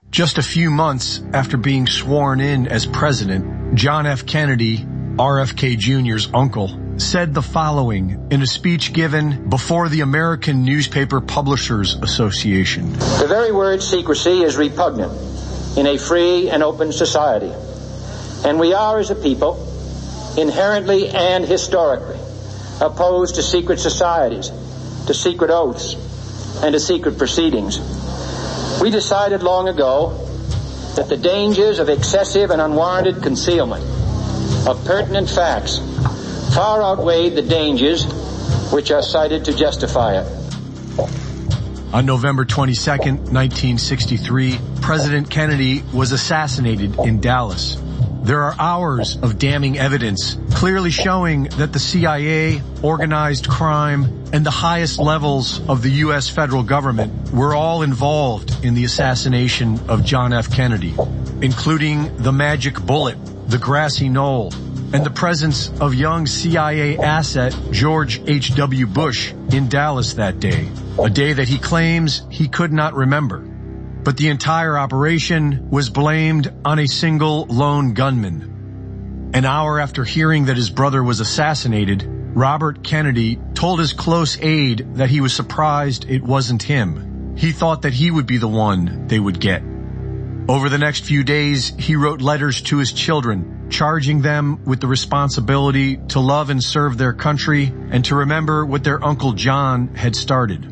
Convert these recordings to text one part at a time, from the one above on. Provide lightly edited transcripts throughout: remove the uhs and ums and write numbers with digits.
Just a few months after being sworn in as president, John F. Kennedy, RFK Jr.'s uncle, said the following in a speech given before the American Newspaper Publishers Association. The very word secrecy is repugnant in a free and open society. And we are, as a people, inherently and historically opposed to secret societies, to secret oaths, and to secret proceedings. We decided long ago that the dangers of excessive and unwarranted concealment of pertinent facts far outweighed the dangers which are cited to justify it. On November 22nd, 1963, President Kennedy was assassinated in Dallas. There are hours of damning evidence clearly showing that the CIA, organized crime, and the highest levels of the U.S. federal government were all involved in the assassination of John F. Kennedy, including the magic bullet, the grassy knoll, and the presence of young CIA asset George H.W. Bush in Dallas that day, a day that he claims he could not remember. But the entire operation was blamed on a single lone gunman. An hour after hearing that his brother was assassinated, Robert Kennedy told his close aide that he was surprised it wasn't him. He thought that he would be the one they would get. Over the next few days, he wrote letters to his children, charging them with the responsibility to love and serve their country and to remember what their Uncle John had started.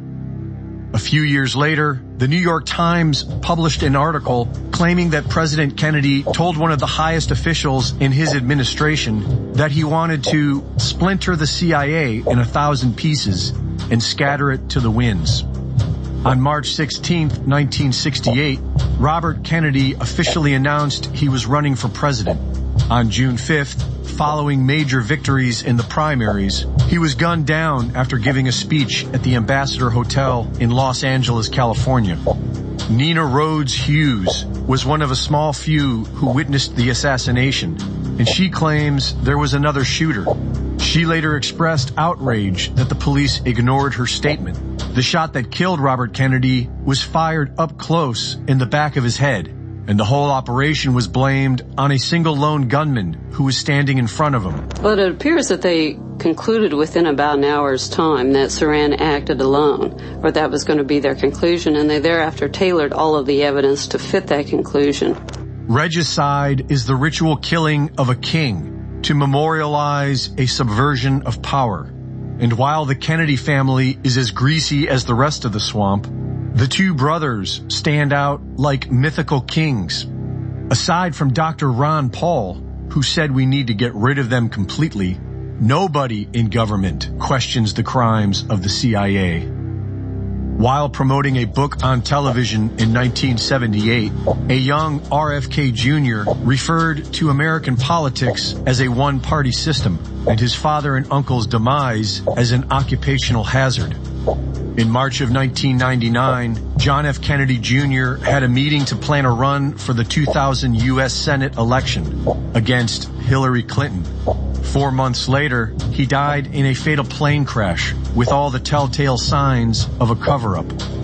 A few years later, the New York Times published an article claiming that President Kennedy told one of the highest officials in his administration that he wanted to splinter the CIA in 1,000 pieces and scatter it to the winds. On March 16, 1968, Robert Kennedy officially announced he was running for president. On June 5th, following major victories in the primaries, he was gunned down after giving a speech at the Ambassador Hotel in Los Angeles, California. Nina Rhodes Hughes was one of a small few who witnessed the assassination, and she claims there was another shooter. She later expressed outrage that the police ignored her statement. The shot that killed Robert Kennedy was fired up close in the back of his head, and the whole operation was blamed on a single lone gunman who was standing in front of him. Well, it appears that they concluded within about an hour's time that Sirhan acted alone, or that was going to be their conclusion, and they thereafter tailored all of the evidence to fit that conclusion. Regicide is the ritual killing of a king to memorialize a subversion of power. And while the Kennedy family is as greasy as the rest of the swamp, the two brothers stand out like mythical kings. Aside from Dr. Ron Paul, who said we need to get rid of them completely, nobody in government questions the crimes of the CIA. While promoting a book on television in 1978, a young RFK Jr. referred to American politics as a one-party system and his father and uncle's demise as an occupational hazard. In March of 1999, John F. Kennedy Jr. had a meeting to plan a run for the 2000 U.S. Senate election against Hillary Clinton. 4 months later, he died in a fatal plane crash with all the telltale signs of a cover-up.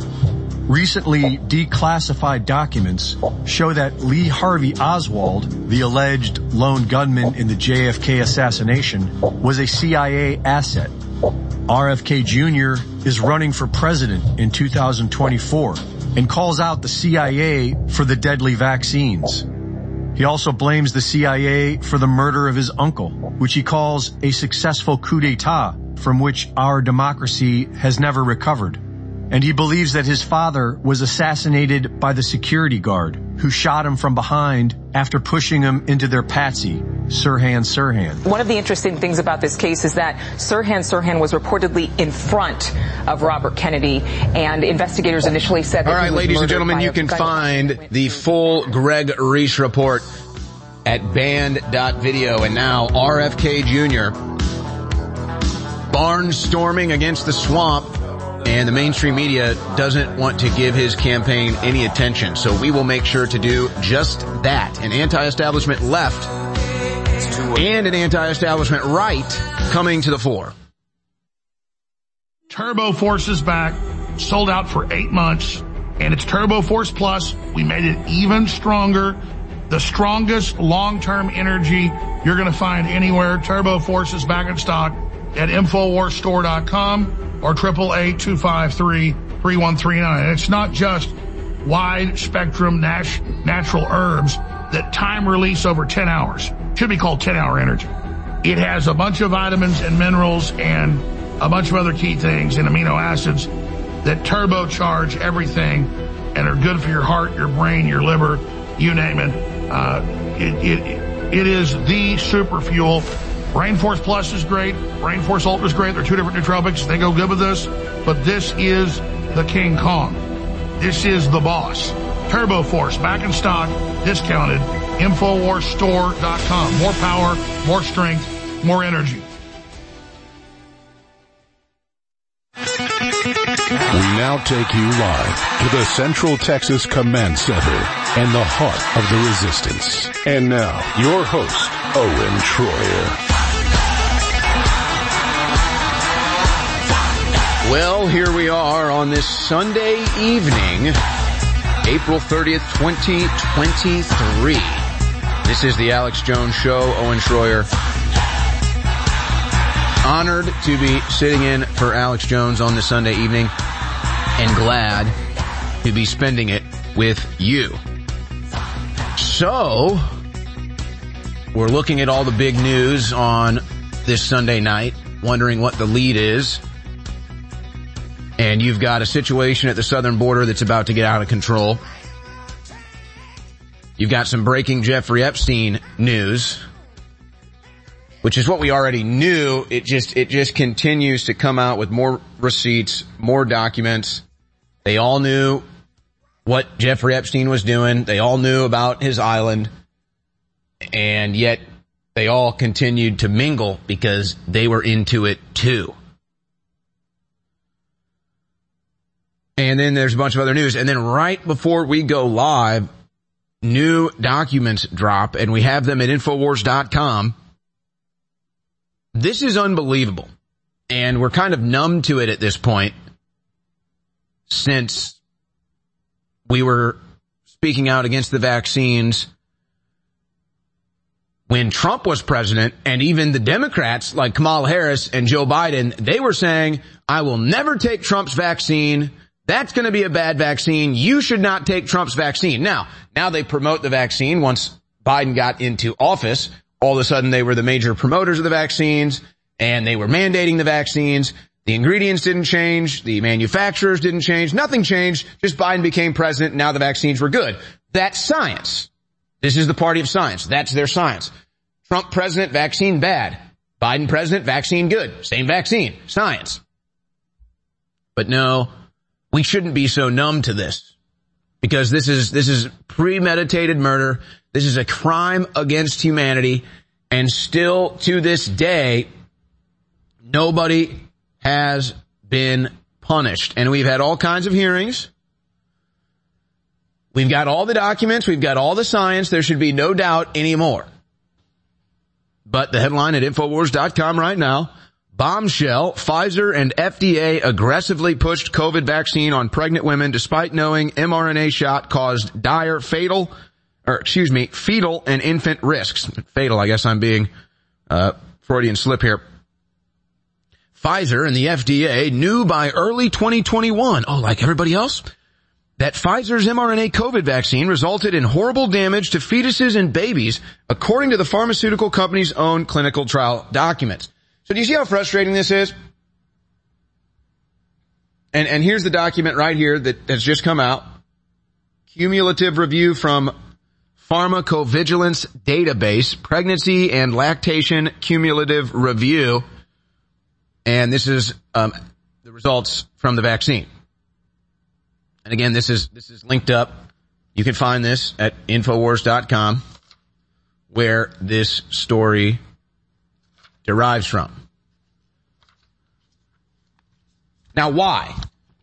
Recently declassified documents show that Lee Harvey Oswald, the alleged lone gunman in the JFK assassination, was a CIA asset. RFK Jr. is running for president in 2024 and calls out the CIA for the deadly vaccines. He also blames the CIA for the murder of his uncle, which he calls a successful coup d'etat from which our democracy has never recovered. And he believes that his father was assassinated by the security guard who shot him from behind after pushing him into their patsy, Sirhan. One of the interesting things about this case is that Sirhan was reportedly in front of Robert Kennedy, and investigators initially said that All right, ladies and gentlemen, you can find the full Greg Reese report at band.video. And now RFK Jr. barnstorming against the swamp, and the mainstream media doesn't want to give his campaign any attention. So we will make sure to do just that. An anti-establishment left and an anti-establishment right coming to the fore. Turbo Force is back, sold out for 8 months. And it's Turbo Force Plus. We made it even stronger. The strongest long-term energy you're going to find anywhere. Turbo Force is back in stock at InfoWarsStore.com or 888-253-3139. It's not just wide-spectrum natural herbs that time release over 10 hours. Should be called 10-hour energy. It has a bunch of vitamins and minerals and a bunch of other key things and amino acids that turbocharge everything and are good for your heart, your brain, your liver, you name it. It is the super fuel. Brain Force Plus is great. Brain Force Ultra is great. They're two different nootropics. They go good with this. But this is the King Kong. This is the boss. Turbo Force, back in stock, discounted. InfoWarsStore.com. More power, more strength, more energy. We now take you live to the Central Texas Command Center and the heart of the resistance. And now, your host, Owen Shroyer. Well, here we are on this Sunday evening, April 30th, 2023. This is the Alex Jones Show. Owen Shroyer. Honored to be sitting in for Alex Jones on this Sunday evening and glad to be spending it with you. So, we're looking at all the big news on this Sunday night, wondering what the lead is. And you've got a situation at the southern border that's about to get out of control. You've got some breaking Jeffrey Epstein news, which is what we already knew. It just continues to come out with more receipts, more documents. They all knew what Jeffrey Epstein was doing. They all knew about his island. And yet they all continued to mingle because they were into it too. And then there's a bunch of other news. And then right before we go live, new documents drop, and we have them at Infowars.com. This is unbelievable, and we're kind of numb to it at this point since we were speaking out against the vaccines when Trump was president, and even the Democrats like Kamala Harris and Joe Biden, they were saying, I will never take Trump's vaccine. That's going to be a bad vaccine. You should not take Trump's vaccine. Now they promote the vaccine. Once Biden got into office, all of a sudden they were the major promoters of the vaccines, and they were mandating the vaccines. The ingredients didn't change. The manufacturers didn't change. Nothing changed. Just Biden became president, and now the vaccines were good. That's science. This is the party of science. That's their science. Trump president, vaccine bad. Biden president, vaccine good. Same vaccine. Science. But no, we shouldn't be so numb to this, because this is premeditated murder. This is a crime against humanity, and still to this day, nobody has been punished. And we've had all kinds of hearings. We've got all the documents. We've got all the science. There should be no doubt anymore. But the headline at Infowars.com right now, bombshell, Pfizer and FDA aggressively pushed COVID vaccine on pregnant women despite knowing mRNA shot caused dire fetal and infant risks. Fatal, I guess I'm being Freudian slip here. Pfizer and the FDA knew by early 2021, like everybody else, that Pfizer's mRNA COVID vaccine resulted in horrible damage to fetuses and babies, according to the pharmaceutical company's own clinical trial documents. So do you see how frustrating this is? And here's the document right here that has just come out. Cumulative review from Pharmacovigilance Database, Pregnancy and Lactation Cumulative Review. And this is the results from the vaccine. And again, this is linked up. You can find this at Infowars.com, where this story derives from. Now, why?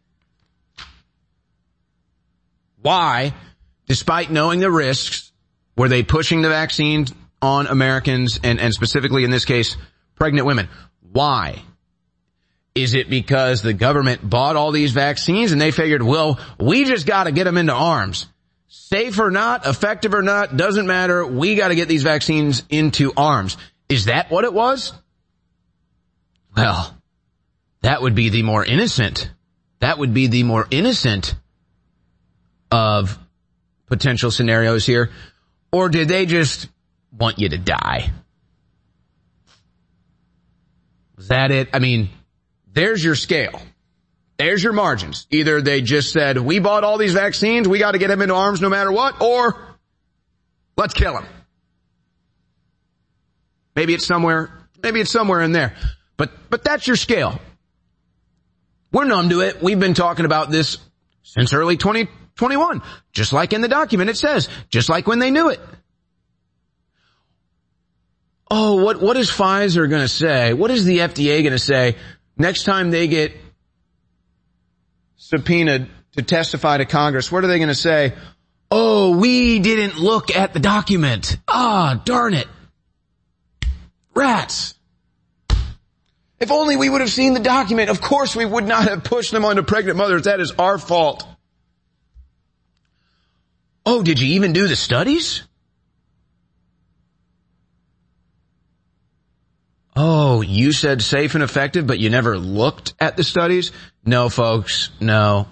Why, despite knowing the risks, were they pushing the vaccine on Americans and specifically in this case, pregnant women? Why? Is it because the government bought all these vaccines and they figured, well, we just got to get them into arms? Safe or not, effective or not, doesn't matter. We got to get these vaccines into arms. Is that what it was? Well, that would be the more innocent. That would be the more innocent of potential scenarios here. Or did they just want you to die? Was that it? I mean, there's your scale. There's your margins. Either they just said, we bought all these vaccines, we got to get them into arms no matter what, or let's kill them. Maybe it's somewhere in there. But that's your scale. We're numb to it. We've been talking about this since early 2021. Just like in the document it says, just like when they knew it. Oh, what is Pfizer going to say? What is the FDA going to say next time they get subpoenaed to testify to Congress? What are they going to say? Oh, we didn't look at the document. Ah, darn it. Rats. If only we would have seen the document. Of course we would not have pushed them onto pregnant mothers. That is our fault. Oh, did you even do the studies? Oh, you said safe and effective, but you never looked at the studies? No, folks, no.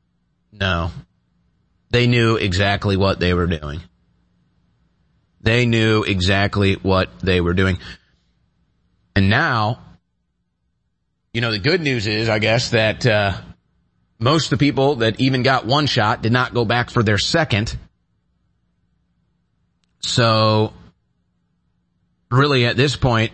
They knew exactly what they were doing. They knew exactly what they were doing. And now, you know, the good news is, I guess, that most of the people that even got one shot did not go back for their second. So, really at this point,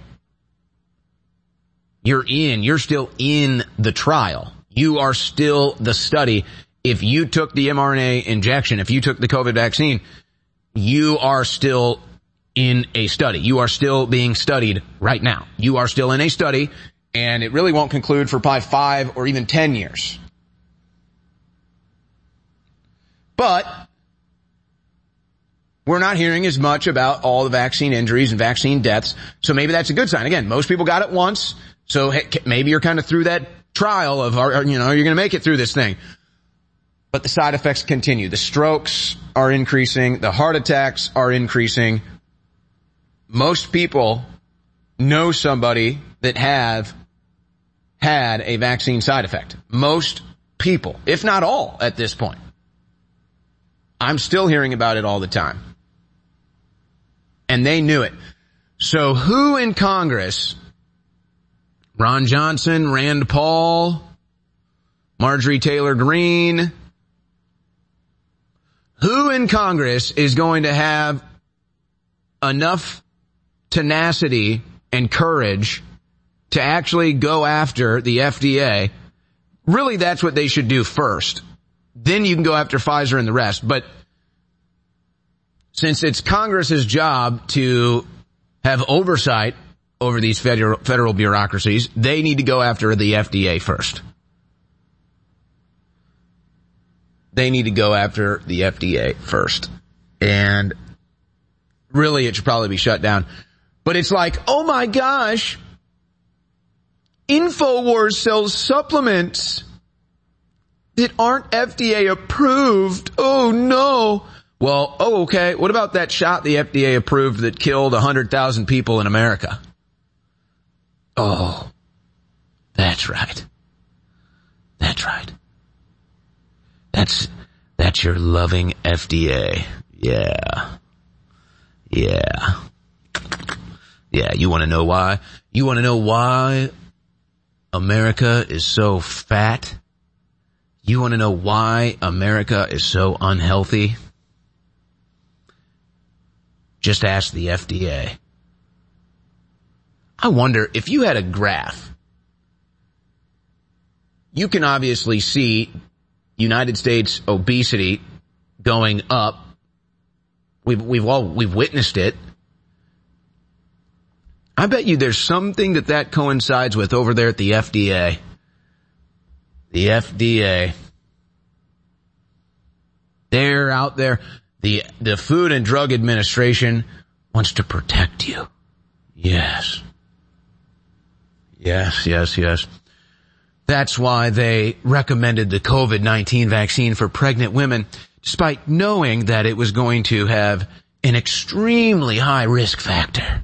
you're still in the trial. You are still the study. If you took the mRNA injection, if you took the COVID vaccine, you are still in a study. You are still being studied right now. You are still in a study, and it really won't conclude for probably 5 or even 10 years. But we're not hearing as much about all the vaccine injuries and vaccine deaths, so maybe that's a good sign. Again, most people got it once. So maybe you're kind of through that trial of, you're going to make it through this thing. But the side effects continue. The strokes are increasing. The heart attacks are increasing. Most people know somebody that have had a vaccine side effect. Most people, if not all at this point. I'm still hearing about it all the time. And they knew it. So who in Congress... Ron Johnson, Rand Paul, Marjorie Taylor Greene. Who in Congress is going to have enough tenacity and courage to actually go after the FDA? Really, that's what they should do first. Then you can go after Pfizer and the rest. But since it's Congress's job to have oversight over these federal bureaucracies, they need to go after the FDA first. They need to go after the FDA first. And really, it should probably be shut down. But it's like, oh my gosh, InfoWars sells supplements that aren't FDA approved. Oh no. Well, okay. What about that shot the FDA approved that killed 100,000 people in America? Oh, that's right. That's right. That's your loving FDA. Yeah. Yeah. Yeah, you want to know why? You want to know why America is so fat? You want to know why America is so unhealthy? Just ask the FDA. I wonder if you had a graph. You can obviously see United States obesity going up. We've witnessed it. I bet you there's something that coincides with over there at the FDA. The FDA. They're out there. The Food and Drug Administration wants to protect you. Yes. Yes. That's why they recommended the COVID-19 vaccine for pregnant women, despite knowing that it was going to have an extremely high risk factor.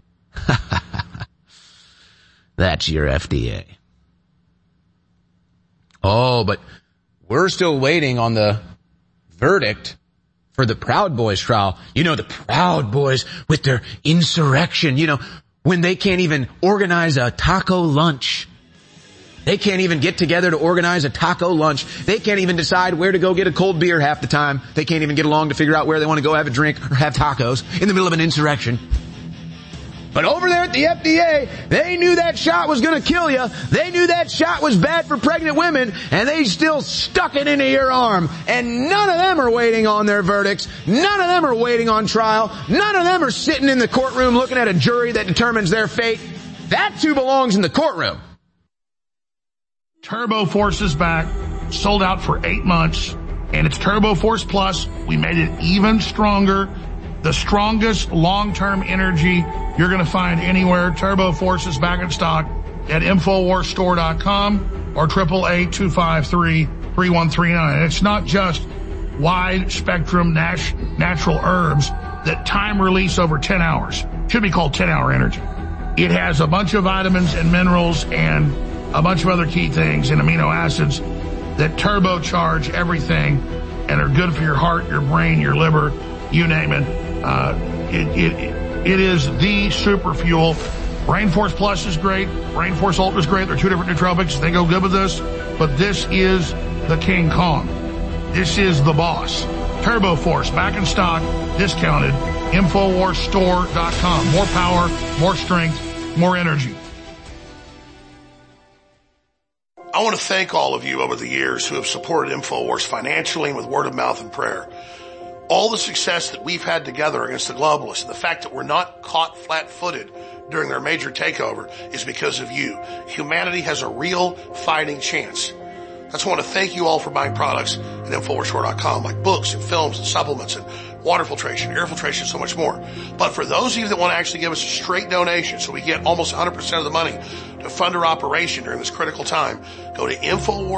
That's your FDA. Oh, but we're still waiting on the verdict for the Proud Boys trial. You know, the Proud Boys with their insurrection, you know, when they can't even organize a taco lunch. They can't even get together to organize a taco lunch. They can't even decide where to go get a cold beer half the time. They can't even get along to figure out where they want to go have a drink or have tacos in the middle of an insurrection. But over there at the FDA, they knew that shot was going to kill you. They knew that shot was bad for pregnant women, and they still stuck it into your arm. And none of them are waiting on their verdicts. None of them are waiting on trial. None of them are sitting in the courtroom looking at a jury that determines their fate. That too belongs in the courtroom. Turbo Force is back, sold out for 8 months, and it's Turbo Force Plus. We made it even stronger. The strongest long-term energy you're going to find anywhere. Turbo Force is back in stock at InfoWarsStore.com or 888-253-3139. It's not just wide spectrum natural herbs that time release over 10 hours. Should be called 10-hour energy. It has a bunch of vitamins and minerals and a bunch of other key things and amino acids that turbocharge everything and are good for your heart, your brain, your liver, you name it. It is the super fuel. Rainforce Plus is great. Rainforce Ultra is great. They're two different nootropics. They go good with this. But this is the King Kong. This is the boss. Turbo Force, back in stock, discounted. InfoWarsStore.com. More power, more strength, more energy. I want to thank all of you over the years who have supported InfoWars financially and with word of mouth and prayer. All the success that we've had together against the globalists and the fact that we're not caught flat-footed during their major takeover is because of you. Humanity has a real fighting chance. I just want to thank you all for buying products at InfoWarsStore.com, like books and films and supplements and water filtration, air filtration, and so much more. But for those of you that want to actually give us a straight donation so we get almost 100% of the money to fund our operation during this critical time, go to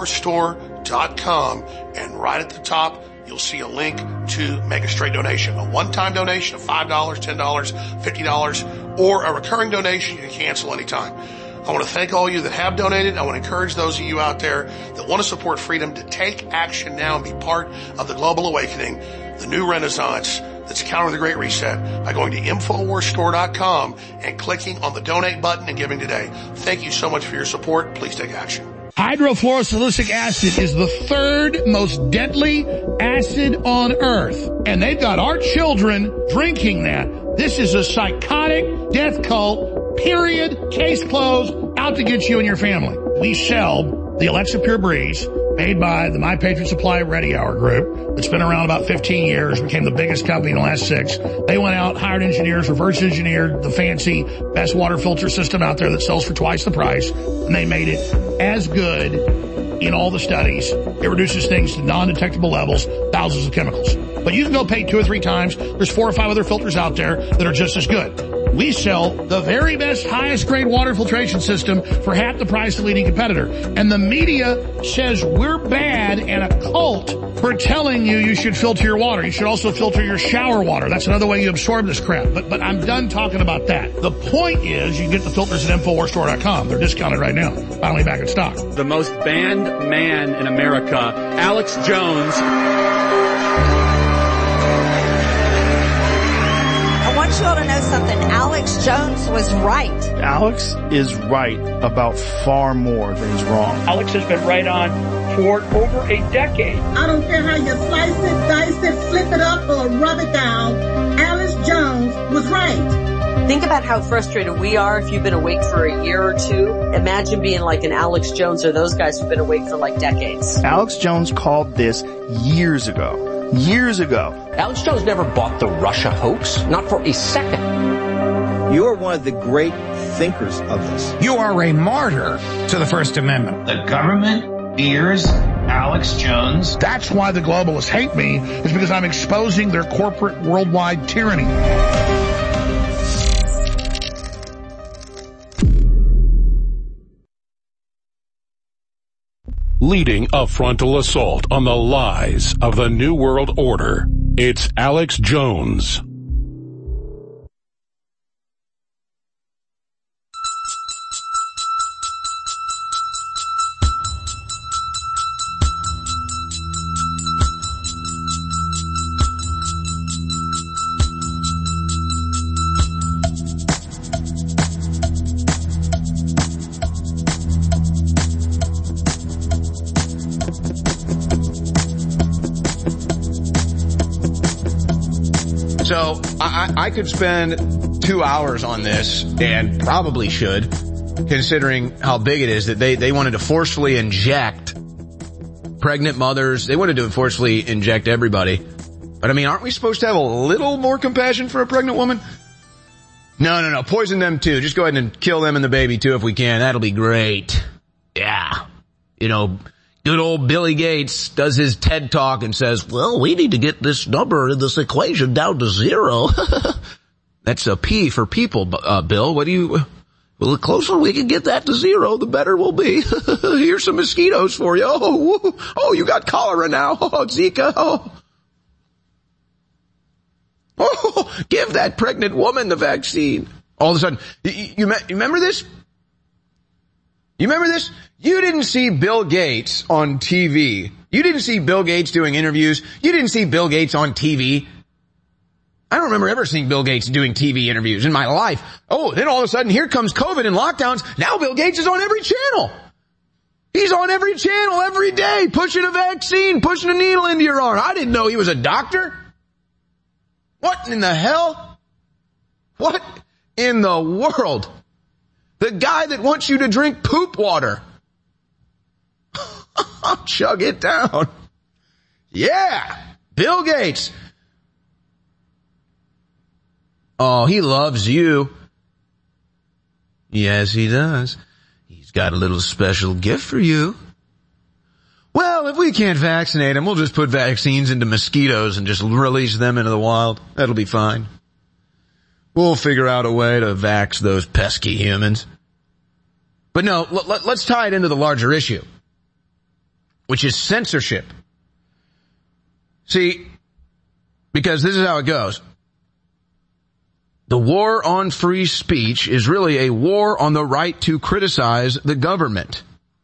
InfoWarsStore.com and right at the top, you'll see a link to make a straight donation, a one-time donation of $5, $10, $50, or a recurring donation you can cancel anytime. I want to thank all of you that have donated. I want to encourage those of you out there that want to support freedom to take action now and be part of the global awakening, the new renaissance that's countering the Great Reset by going to InfoWarsStore.com and clicking on the donate button and giving today. Thank you so much for your support. Please take action. Hydrofluorosilicic acid is the third most deadly acid on earth. And they've got our children drinking that. This is a psychotic death cult, period, case closed, out to get you and your family. We sell the Alexa Pure Breeze, made by the My Patriot Supply Ready Hour group. It's been around about 15 years, became the biggest company in the last 6. They went out, hired engineers, reverse engineered the fancy best water filter system out there that sells for twice the price, and they made it as good in all the studies. It reduces things to non-detectable levels, thousands of chemicals. But you can go pay 2 or 3 times. There's 4 or 5 other filters out there that are just as good. We sell the very best, highest grade water filtration system for half the price of the leading competitor. And the media says we're bad and a cult for telling you should filter your water. You should also filter your shower water. That's another way you absorb this crap. But I'm done talking about that. The point is you can get the filters at InfoWarsStore.com. They're discounted right now. Finally back in stock. The most banned man in America, Alex Jones. I want you all to know something. Alex Jones was right. Alex is right about far more than he's wrong. Alex has been right on for over a decade. I don't care how you slice it, dice it, flip it up, or rub it down. Alex Jones was right. Think about how frustrated we are if you've been awake for a year or 2. Imagine being like an Alex Jones or those guys who've been awake for like decades. Alex Jones called this years ago. Years ago. Alex Jones never bought the Russia hoax, not for a second. You are one of the great thinkers of this. You are a martyr to the First Amendment. The government fears Alex Jones. That's why the globalists hate me, is because I'm exposing their corporate worldwide tyranny. leading a frontal assault on the lies of the New World Order. It's Alex Jones. So I could spend 2 hours on this, and probably should, considering how big it is, that they wanted to forcefully inject pregnant mothers. They wanted to forcefully inject everybody. But I mean, aren't we supposed to have a little more compassion for a pregnant woman? No. Poison them too. Just go ahead and kill them and the baby too if we can. That'll be great. Yeah. You know, good old Billy Gates does his TED Talk and says, well, we need to get this number in this equation down to 0. That's a P for people, Bill. What do you... Well, the closer we can get that to 0, the better we'll be. Here's some mosquitoes for you. Oh, you got cholera now. Oh, Zika. Oh, give that pregnant woman the vaccine. All of a sudden, you remember this? You remember this? You didn't see Bill Gates on TV. You didn't see Bill Gates doing interviews. You didn't see Bill Gates on TV. I don't remember ever seeing Bill Gates doing TV interviews in my life. Oh, then all of a sudden here comes COVID and lockdowns. Now Bill Gates is on every channel. He's on every channel every day, pushing a vaccine, pushing a needle into your arm. I didn't know he was a doctor. What in the hell? What in the world? The guy that wants you to drink poop water. Chug it down. Yeah, Bill Gates. Oh, he loves you. Yes, he does. He's got a little special gift for you. Well, if we can't vaccinate him, we'll just put vaccines into mosquitoes and just release them into the wild. That'll be fine. We'll figure out a way to vax those pesky humans. But no, let's tie it into the larger issue, which is censorship. See, because this is how it goes. The war on free speech is really a war on the right to criticize the government.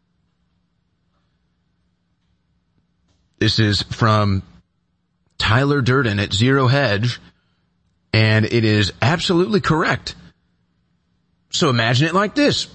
This is from Tyler Durden at Zero Hedge, and it is absolutely correct. So imagine it like this.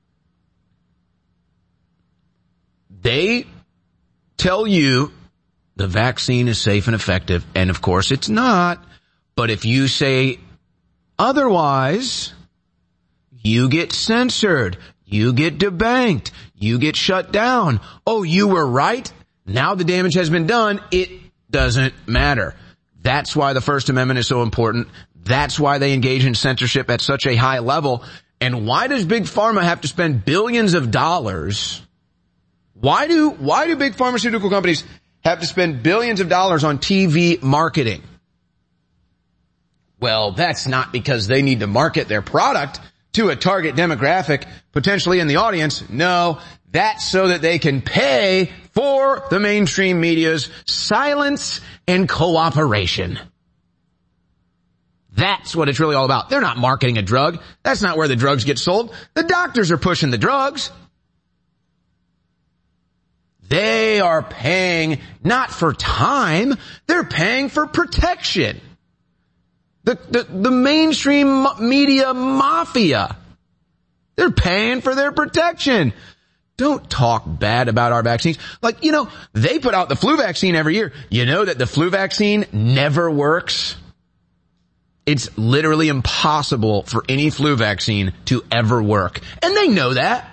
They tell you the vaccine is safe and effective, and of course it's not. But if you say otherwise, you get censored, you get debanked, you get shut down. Oh, you were right? Now the damage has been done. It doesn't matter. That's why the First Amendment is so important. That's why they engage in censorship at such a high level. And why does Big Pharma have to spend billions of dollars? Why do big pharmaceutical companies have to spend billions of dollars on TV marketing? Well, that's not because they need to market their product to a target demographic potentially in the audience. No, that's so that they can pay for the mainstream media's silence and cooperation. That's what it's really all about. They're not marketing a drug. That's not where the drugs get sold. The doctors are pushing the drugs. They are paying not for time, they're paying for protection. The mainstream media mafia, they're paying for their protection. Don't talk bad about our vaccines. Like, they put out the flu vaccine every year. You know that the flu vaccine never works? It's literally impossible for any flu vaccine to ever work. And they know that.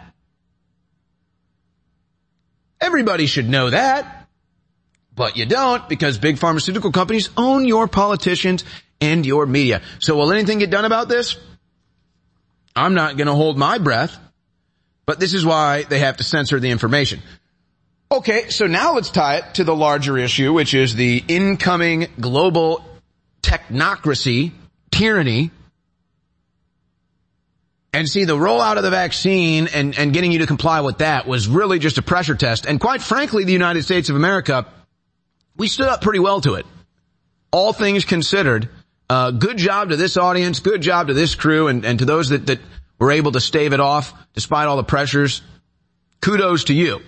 Everybody should know that. But you don't, because big pharmaceutical companies own your politicians and your media. So will anything get done about this? I'm not going to hold my breath. But this is why they have to censor the information. Okay, so now let's tie it to the larger issue, which is the incoming global technocracy tyranny And see, the rollout of the vaccine and getting you to comply with that was really just a pressure test. And quite frankly, the United States of America, we stood up pretty well to it. All things considered, good job to this audience, good job to this crew, and to those that were able to stave it off despite all the pressures. Kudos to you.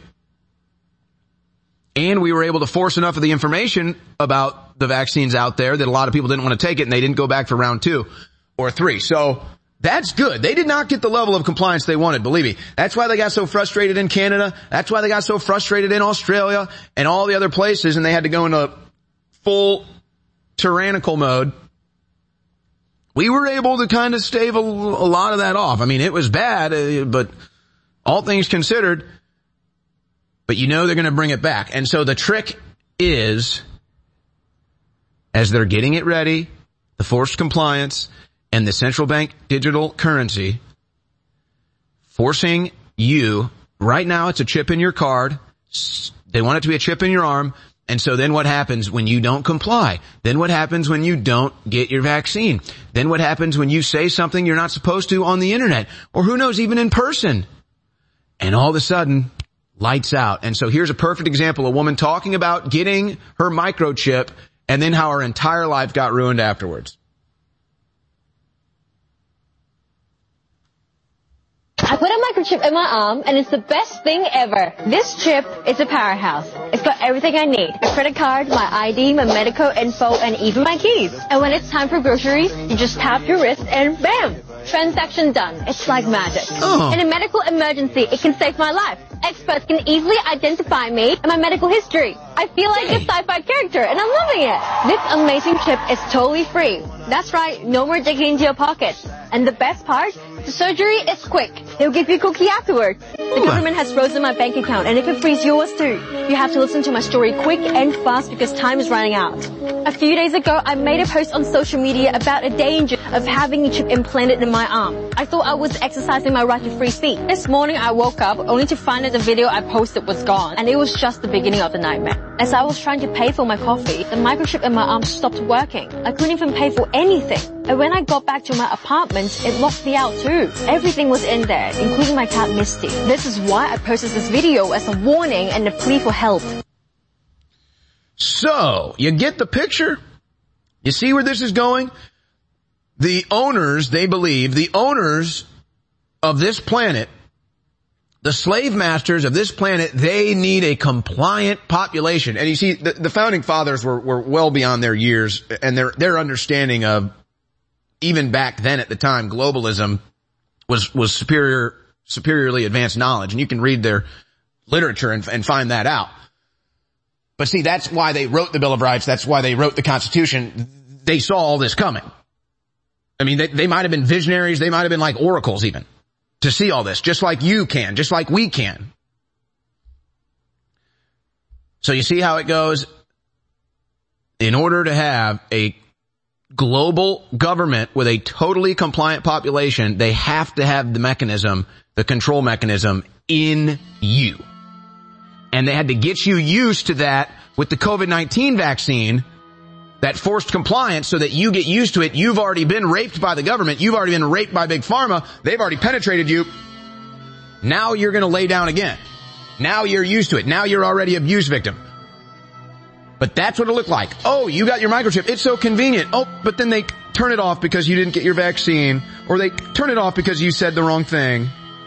And we were able to force enough of the information about the vaccines out there that a lot of people didn't want to take it, and they didn't go back for round 2 or 3. So that's good. They did not get the level of compliance they wanted, believe me. That's why they got so frustrated in Canada. That's why they got so frustrated in Australia and all the other places, and they had to go into full tyrannical mode. We were able to kind of stave a lot of that off. I mean, it was bad, but all things considered, but you know they're going to bring it back. And so the trick is, as they're getting it ready, the forced compliance and the central bank digital currency, forcing you, right now it's a chip in your card, they want it to be a chip in your arm, and so then what happens when you don't comply? Then what happens when you don't get your vaccine? Then what happens when you say something you're not supposed to on the internet? Or who knows, even in person? And all of a sudden, lights out. And so here's a perfect example, a woman talking about getting her microchip and then how her entire life got ruined afterwards. I put a microchip in my arm, and it's the best thing ever. This chip is a powerhouse. It's got everything I need. My credit card, my ID, my medical info, and even my keys. And when it's time for groceries, you just tap your wrist and bam! Transaction done. It's like magic. In a medical emergency, it can save my life. Experts can easily identify me and my medical history. I feel like a sci-fi character, and I'm loving it. This amazing chip is totally free. That's right, no more digging into your pockets. And the best part, the surgery is quick. They'll give you a cookie afterwards. The government has frozen my bank account, and it can freeze yours too. You have to listen to my story quick and fast because time is running out. A few days ago, I made a post on social media about a danger of having a chip implanted in my arm. I thought I was exercising my right to free speech. This morning, I woke up only to find that the video I posted was gone, and it was just the beginning of the nightmare. As I was trying to pay for my coffee, the microchip in my arm stopped working. I couldn't even pay for anything. And when I got back to my apartment, it locked me out too. Everything was in there, including my cat Misty. This is why I posted this video as a warning and a plea for help. So, you get the picture? You see where this is going? The owners, they believe, the owners of this planet, the slave masters of this planet, they need a compliant population. And you see, the founding fathers were well beyond their years, and their understanding of, even back then at the time, globalism was superiorly advanced knowledge. And you can read their literature and find that out. But see, that's why they wrote the Bill of Rights. That's why they wrote the Constitution. They saw all this coming. I mean, they might have been visionaries. They might have been like oracles even to see all this, just like you can, just like we can. So you see how it goes? In order to have a global government with a totally compliant population, they have to have the mechanism, the control mechanism in you. And they had to get you used to that with the COVID-19 vaccine, that forced compliance, so that you get used to it. You've already been raped by the government. You've already been raped by Big Pharma. They've already penetrated you. Now you're going to lay down again. Now you're used to it. Now you're already an abuse victim. But that's what it looked like. Oh, you got your microchip. It's so convenient. Oh, but then they turn it off because you didn't get your vaccine, or they turn it off because you said the wrong thing.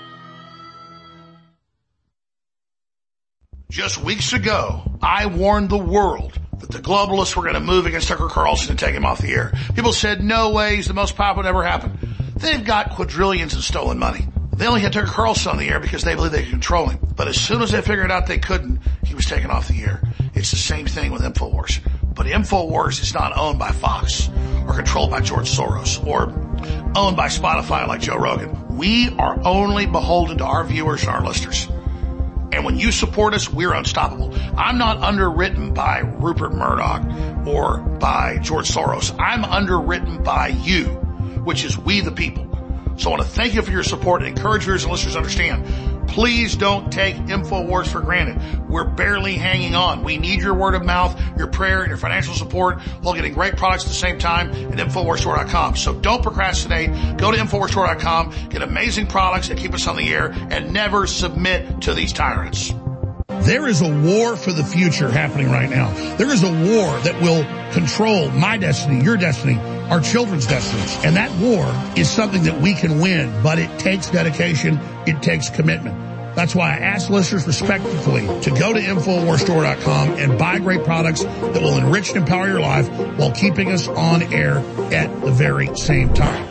Just weeks ago, I warned the world that the globalists were going to move against Tucker Carlson and take him off the air. People said, no way, he's the most popular ever happened. They've got quadrillions in stolen money. They only had Tucker Carlson on the air because they believe they could control him. But as soon as they figured out they couldn't, he was taken off the air. It's the same thing with InfoWars. But InfoWars is not owned by Fox or controlled by George Soros or owned by Spotify like Joe Rogan. We are only beholden to our viewers and our listeners. And when you support us, we're unstoppable. I'm not underwritten by Rupert Murdoch or by George Soros. I'm underwritten by you, which is we the people. So I want to thank you for your support and encourage viewers and listeners to understand. Please don't take InfoWars for granted. We're barely hanging on. We need your word of mouth, your prayer, and your financial support while getting great products at the same time at InfoWarsStore.com. So don't procrastinate. Go to InfoWarsStore.com, get amazing products that keep us on the air, and never submit to these tyrants. There is a war for the future happening right now. There is a war that will control my destiny, your destiny, our children's destinies. And that war is something that we can win, but it takes dedication, it takes commitment. That's why I ask listeners respectfully to go to InfoWarsStore.com and buy great products that will enrich and empower your life while keeping us on air at the very same time.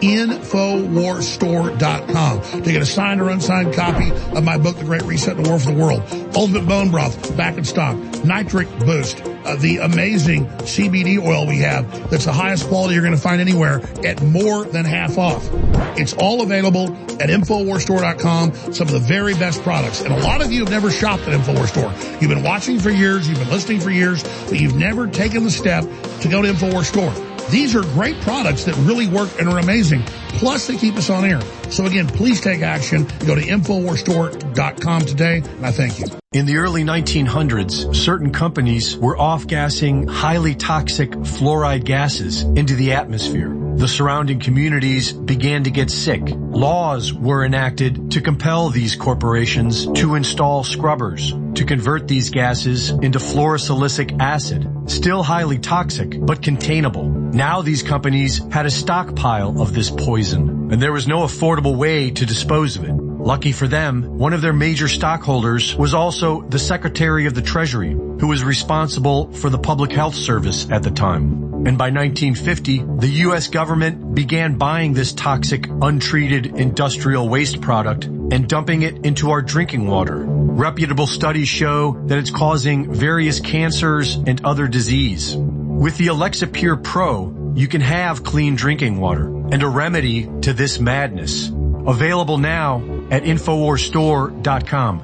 InfoWarsStore.com to get a signed or unsigned copy of my book, The Great Reset and the War for the World. Ultimate Bone Broth, back in stock. Nitric Boost, the amazing CBD oil we have that's the highest quality you're going to find anywhere at more than half off. It's all available at InfoWarsStore.com, some of the very best products. And a lot of you have never shopped at InfoWars Store. You've been watching for years, you've been listening for years, but you've never taken the step to go to InfoWars Store. These are great products that really work and are amazing. Plus, they keep us on air. So again, please take action. Go to InfoWarsStore.com today, and I thank you. In the early 1900s, certain companies were off-gassing highly toxic fluoride gases into the atmosphere. The surrounding communities began to get sick. Laws were enacted to compel these corporations to install scrubbers to convert these gases into fluorosilicic acid, still highly toxic, but containable. Now these companies had a stockpile of this poison, and there was no affordable way to dispose of it. Lucky for them, one of their major stockholders was also the Secretary of the Treasury, who was responsible for the Public Health Service at the time. And by 1950, the U.S. government began buying this toxic, untreated industrial waste product and dumping it into our drinking water. Reputable studies show that it's causing various cancers and other disease. With the Alexa Pure Pro, you can have clean drinking water and a remedy to this madness. Available now at InfoWarsStore.com.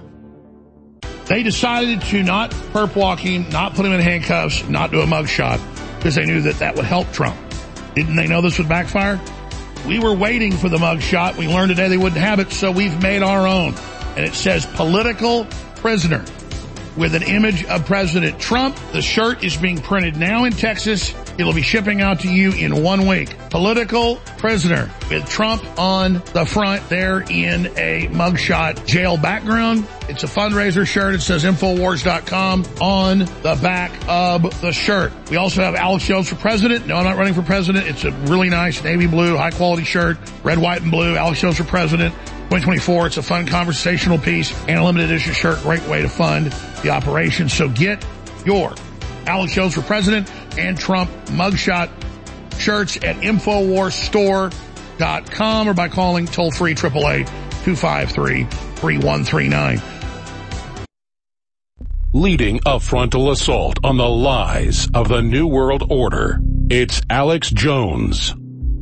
They decided to not perp walking, not put him in handcuffs, not do a mugshot, because they knew that that would help Trump. Didn't they know this would backfire? We were waiting for the mugshot. We learned today they wouldn't have it, so we've made our own. And it says political prisoner with an image of President Trump. The shirt is being printed now in Texas. It'll be shipping out to you in 1 week. Political prisoner with Trump on the front there in a mugshot jail background. It's a fundraiser shirt. It says Infowars.com on the back of the shirt. We also have Alex Jones for president. No, I'm not running for president. It's a really nice navy blue, high quality shirt. Red, white, and blue. Alex Jones for president. 2024. It's a fun conversational piece and a limited edition shirt. Great way to fund the operation. So get your Alex Jones for president and Trump mugshot shirts at InfoWarsStore.com or by calling toll-free 888-253-3139. Leading a frontal assault on the lies of the New World Order, it's Alex Jones.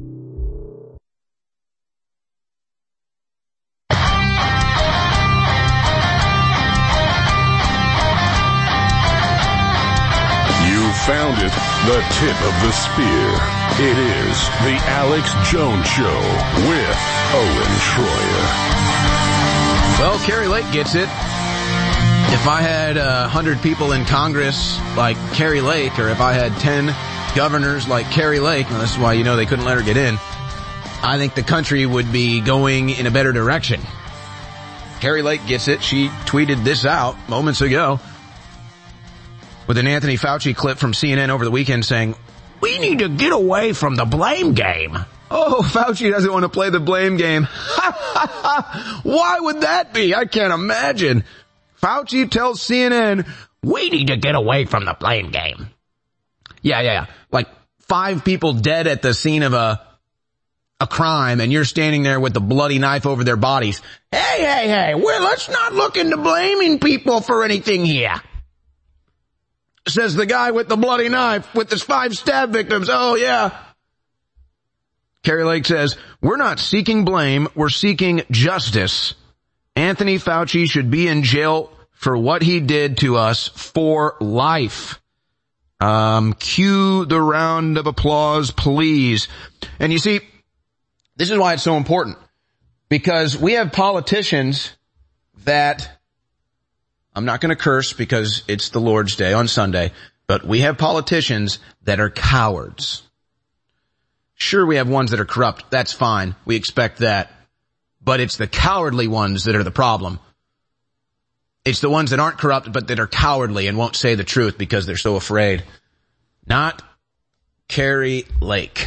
Found it, the tip of the spear. It is the Alex Jones Show with Owen Schroyer. Well, Kari Lake gets it. If I had 100 people in Congress like Kari Lake, or if I had 10 governors like Kari Lake, and this is why you know they couldn't let her get in, I think the country would be going in a better direction. Kari Lake gets it. She tweeted this out moments ago with an Anthony Fauci clip from CNN over the weekend saying, "We need to get away from the blame game." Oh, Fauci doesn't want to play the blame game. Why would that be? I can't imagine. Fauci tells CNN, we need to get away from the blame game. Yeah. Like 5 people dead at the scene of a crime, and you're standing there with the bloody knife over their bodies. Hey, let's not look into blaming people for anything here. Says the guy with the bloody knife with his 5 stab victims. Oh, yeah. Kari Lake says, we're not seeking blame. We're seeking justice. Anthony Fauci should be in jail for what he did to us for life. Cue the round of applause, please. And you see, this is why it's so important. Because we have politicians that, I'm not going to curse because it's the Lord's Day on Sunday, but we have politicians that are cowards. Sure, we have ones that are corrupt. That's fine. We expect that. But it's the cowardly ones that are the problem. It's the ones that aren't corrupt, but that are cowardly and won't say the truth because they're so afraid. Not Kari Lake.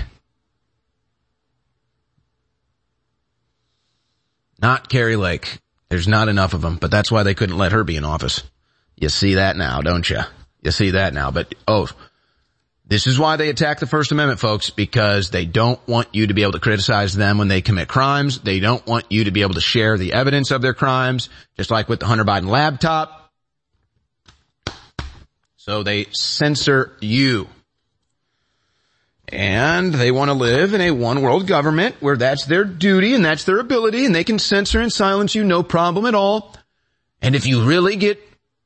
Not Kari Lake. There's not enough of them, but that's why they couldn't let her be in office. You see that now, don't you? You see that now. But, this is why they attack the First Amendment, folks, because they don't want you to be able to criticize them when they commit crimes. They don't want you to be able to share the evidence of their crimes, just like with the Hunter Biden laptop. So they censor you. And they want to live in a one-world government where that's their duty and that's their ability, and they can censor and silence you, no problem at all. And if you really get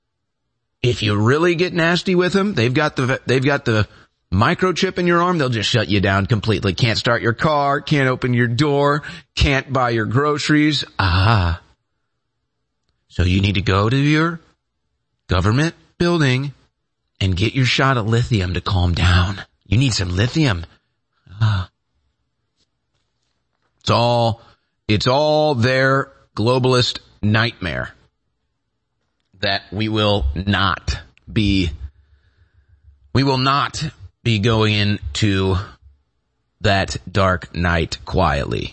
nasty with them, they've got the microchip in your arm, they'll just shut you down completely. Can't start your car, can't open your door, can't buy your groceries. So you need to go to your government building and get your shot of lithium to calm down. You need some lithium. It's all their globalist nightmare that we will not be going into that dark night quietly.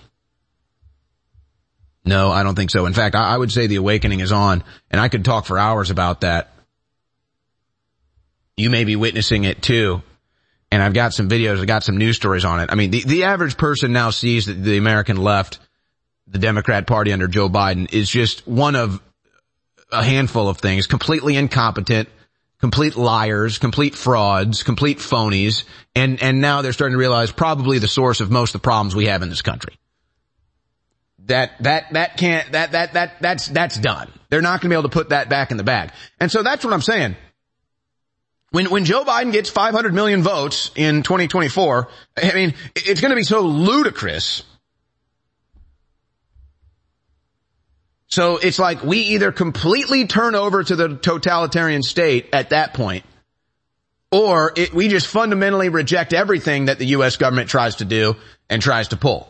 No, I don't think so. In fact, I would say the awakening is on, and I could talk for hours about that. You may be witnessing it too. And I've got some videos, I've got some news stories on it. I mean, the average person now sees that the American left, the Democrat Party under Joe Biden, is just one of a handful of things. Completely incompetent, complete liars, complete frauds, complete phonies. And now they're starting to realize probably the source of most of the problems we have in this country. That's done. They're not going to be able to put that back in the bag. And so that's what I'm saying. When Joe Biden gets 500 million votes in 2024, I mean, it's going to be so ludicrous. So it's like we either completely turn over to the totalitarian state at that point, or we just fundamentally reject everything that the U.S. government tries to do and tries to pull.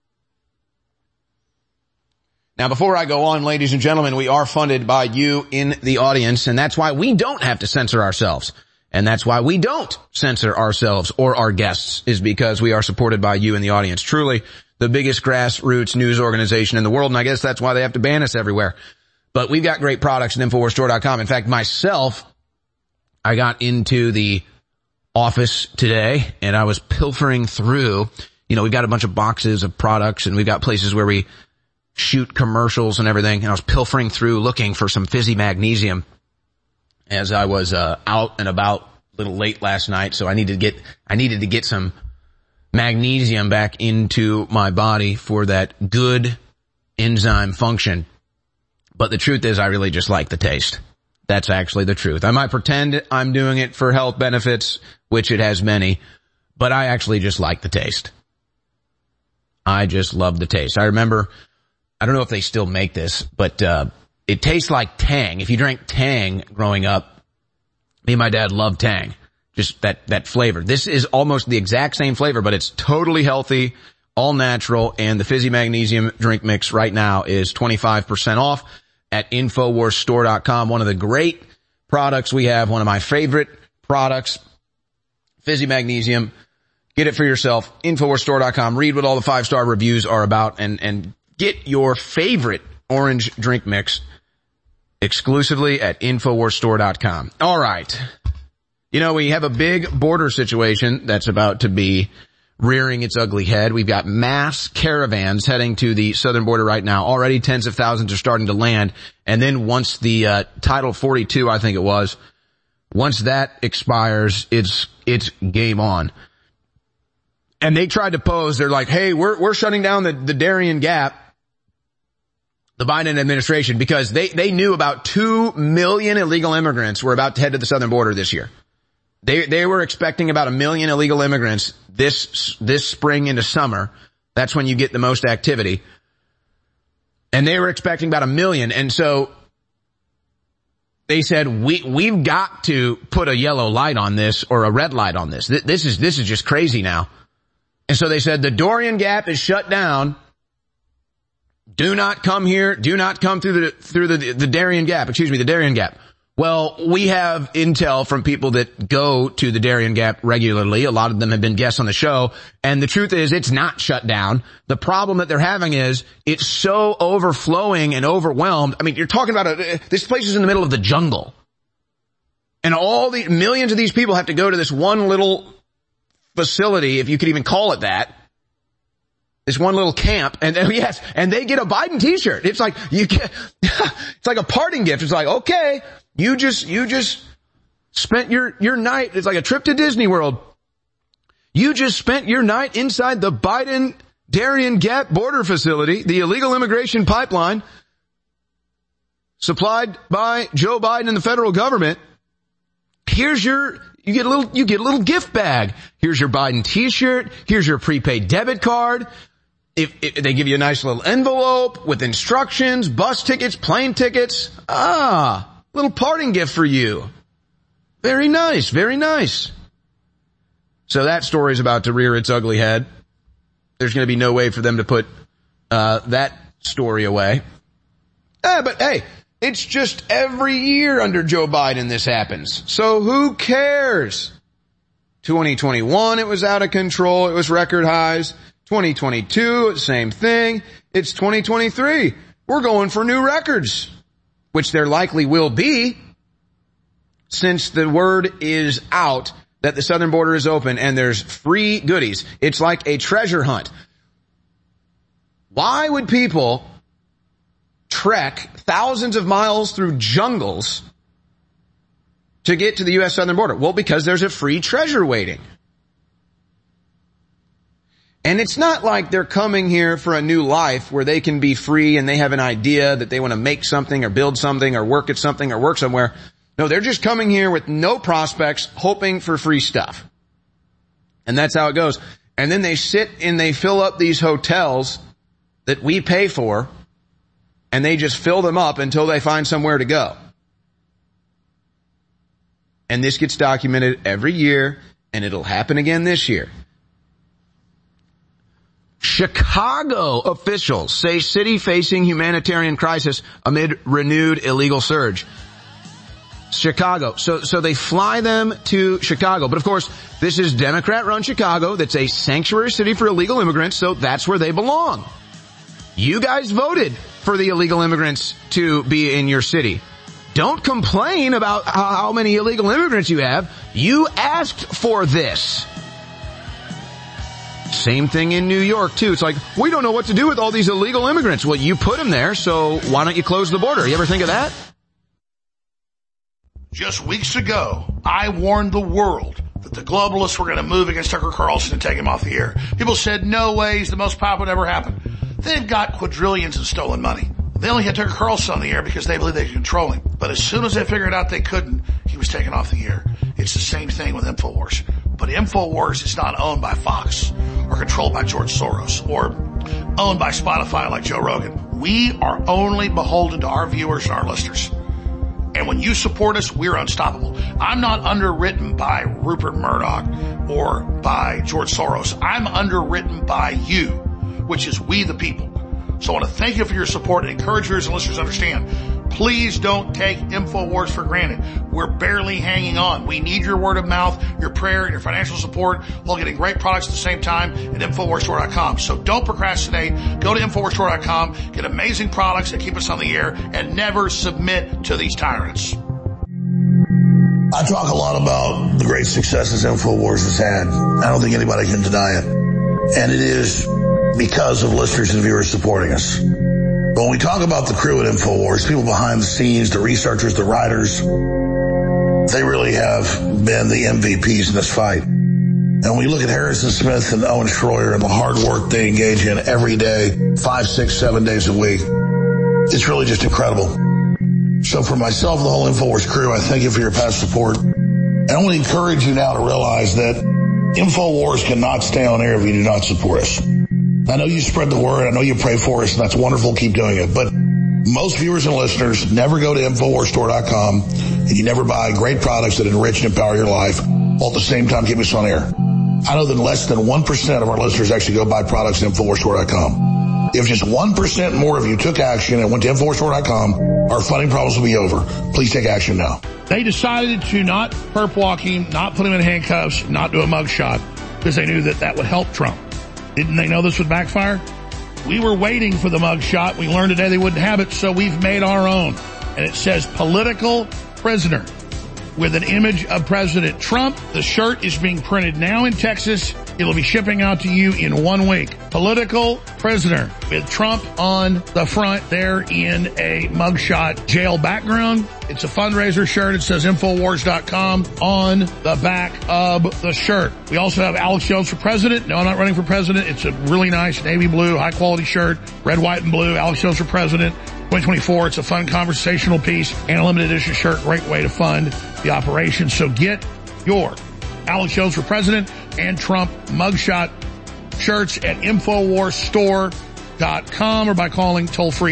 Now, before I go on, ladies and gentlemen, we are funded by you in the audience, and that's why we don't have to censor ourselves. And that's why we don't censor ourselves or our guests, is because we are supported by you in the audience. Truly, the biggest grassroots news organization in the world, and I guess that's why they have to ban us everywhere. But we've got great products at InfoWarsStore.com. In fact, myself, I got into the office today, and I was pilfering through. You know, we've got a bunch of boxes of products, and we've got places where we shoot commercials and everything, and I was pilfering through looking for some fizzy magnesium as I was out and about a little late last night. So I needed to get some magnesium back into my body for that good enzyme function. But the truth is, I really just like the taste. That's actually the truth. I might pretend I'm doing it for health benefits, which it has many, but I actually just like the taste. I just love the taste. I remember, I don't know if they still make this, but it tastes like Tang. If you drank Tang growing up, me and my dad loved Tang. Just that flavor. This is almost the exact same flavor, but it's totally healthy, all natural, and the Fizzy Magnesium drink mix right now is 25% off at InfoWarsStore.com. One of the great products we have, one of my favorite products, Fizzy Magnesium. Get it for yourself, InfoWarsStore.com. Read what all the 5-star reviews are about, and get your favorite orange drink mix exclusively at InfoWarsStore.com. All right. You know, we have a big border situation that's about to be rearing its ugly head. We've got mass caravans heading to the southern border right now. Already tens of thousands are starting to land. And then once the Title 42, I think it was, once that expires, it's game on. And they tried to pose, they're like, hey, we're shutting down the Darien Gap, the Biden administration, because they knew about 2 million illegal immigrants were about to head to the southern border this year. They were expecting about 1 million illegal immigrants this spring into summer. That's when you get the most activity. And they were expecting about 1 million. And so they said, we've got to put a yellow light on this or a red light on this. This is just crazy now. And so they said the Darien Gap is shut down. Do not come here. Do not come through the Darien Gap. Excuse me, the Darien Gap. Well, we have intel from people that go to the Darien Gap regularly. A lot of them have been guests on the show. And the truth is, it's not shut down. The problem that they're having is it's so overflowing and overwhelmed. I mean, you're talking about this place is in the middle of the jungle. And all the millions of these people have to go to this one little facility, if you could even call it that. This one little camp, and yes, and they get a Biden t-shirt. It's like, it's like a parting gift. It's like, okay, you just spent your night. It's like a trip to Disney World. You just spent your night inside the Biden Darien Gap border facility, the illegal immigration pipeline supplied by Joe Biden and the federal government. Here's you get a little gift bag. Here's your Biden t-shirt. Here's your prepaid debit card. If they give you a nice little envelope with instructions, bus tickets, plane tickets. Little parting gift for you. Very nice, very nice. So that story's about to rear its ugly head. There's going to be no way for them to put that story away. But hey, it's just every year under Joe Biden this happens. So who cares? 2021, it was out of control. It was record highs. 2022, same thing. It's 2023. We're going for new records, which there likely will be since the word is out that the southern border is open and there's free goodies. It's like a treasure hunt. Why would people trek thousands of miles through jungles to get to the U.S. southern border? Well, because there's a free treasure waiting. And it's not like they're coming here for a new life where they can be free and they have an idea that they want to make something or build something or work at something or work somewhere. No, they're just coming here with no prospects, hoping for free stuff. And that's how it goes. And then they sit and they fill up these hotels that we pay for, and they just fill them up until they find somewhere to go. And this gets documented every year, and it'll happen again this year. Chicago officials say city facing humanitarian crisis amid renewed illegal surge. Chicago. So they fly them to Chicago. But of course, this is Democrat-run Chicago. That's a sanctuary city for illegal immigrants, so that's where they belong. You guys voted for the illegal immigrants to be in your city. Don't complain about how many illegal immigrants you have. You asked for this. Same thing in New York, too. It's like, we don't know what to do with all these illegal immigrants. Well, you put them there, so why don't you close the border? You ever think of that? Just weeks ago, I warned the world that the globalists were going to move against Tucker Carlson and take him off the air. People said, no way, he's the most powerful that ever happened. They've got quadrillions in stolen money. They only had Tucker Carlson on the air because they believed they could control him. But as soon as they figured out they couldn't, he was taken off the air. It's the same thing with InfoWars. But InfoWars is not owned by Fox or controlled by George Soros or owned by Spotify like Joe Rogan. We are only beholden to our viewers and our listeners. And when you support us, we're unstoppable. I'm not underwritten by Rupert Murdoch or by George Soros. I'm underwritten by you, which is we the people. So I want to thank you for your support and encourage viewers and listeners to understand. Please don't take InfoWars for granted. We're barely hanging on. We need your word of mouth, your prayer, and your financial support while getting great products at the same time at InfoWarsStore.com. So don't procrastinate. Go to InfoWarsStore.com, get amazing products that keep us on the air, and never submit to these tyrants. I talk a lot about the great successes InfoWars has had. I don't think anybody can deny it. And it is because of listeners and viewers supporting us. But when we talk about the crew at InfoWars, people behind the scenes, the researchers, the writers, they really have been the MVPs in this fight. And when we look at Harrison Smith and Owen Schroyer and the hard work they engage in every day, 5, 6, 7 days a week, it's really just incredible. So for myself and the whole InfoWars crew, I thank you for your past support. And I want to encourage you now to realize that InfoWars cannot stay on air if you do not support us. I know you spread the word. I know you pray for us, and that's wonderful. Keep doing it. But most viewers and listeners never go to InfoWarsStore.com, and you never buy great products that enrich and empower your life, while at the same time keep us on air. I know that less than 1% of our listeners actually go buy products at InfoWarsStore.com. If just 1% more of you took action and went to InfoWarsStore.com, our funding problems will be over. Please take action now. They decided to not perp walk him, not put him in handcuffs, not do a mugshot, because they knew that would help Trump. Didn't they know this would backfire? We were waiting for the mugshot. We learned today they wouldn't have it, so we've made our own. And it says political prisoner with an image of President Trump. The shirt is being printed now in Texas. It'll be shipping out to you in 1 week. Political prisoner with Trump on the front there in a mugshot jail background. It's a fundraiser shirt. It says Infowars.com on the back of the shirt. We also have Alex Jones for president. No, I'm not running for president. It's a really nice navy blue, high quality shirt. Red, white, and blue. Alex Jones for president. 2024. It's a fun conversational piece and a limited edition shirt. Great way to fund the operation. So get your Alex Jones for president and Trump mugshot shirts at InfoWarsStore.com or by calling toll-free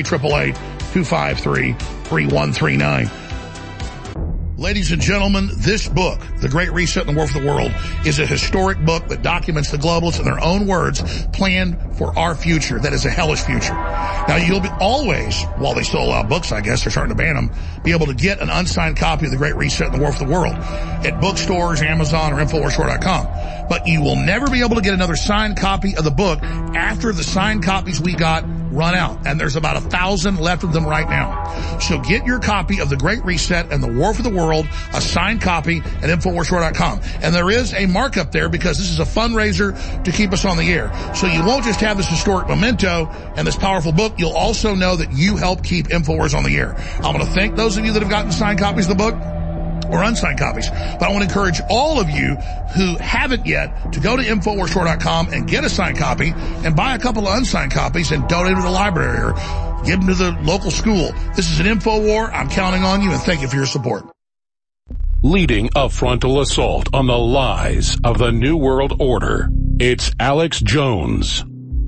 888-253-3139. Ladies and gentlemen, this book, The Great Reset and the War for the World, is a historic book that documents the globalists in their own words plan for our future. That is a hellish future. Now, you'll be always, while they still allow books, I guess, they're starting to ban them, be able to get an unsigned copy of The Great Reset and the War for the World at bookstores, Amazon, or InfoWarsStore.com. But you will never be able to get another signed copy of the book after the signed copies we got run out. And there's about 1,000 left of them right now. So get your copy of The Great Reset and the War for the World, a signed copy at InfoWarsStore.com. And there is a markup there because this is a fundraiser to keep us on the air. So you won't just have this historic memento and this powerful book, you'll also know that you help keep InfoWars on the air. I'm going to thank those of you that have gotten signed copies of the book or unsigned copies. But I want to encourage all of you who haven't yet to go to InfoWarsStore.com and get a signed copy and buy a couple of unsigned copies and donate them to the library or give them to the local school. This is an InfoWar. I'm counting on you and thank you for your support. Leading a frontal assault on the lies of the New World Order, it's Alex Jones.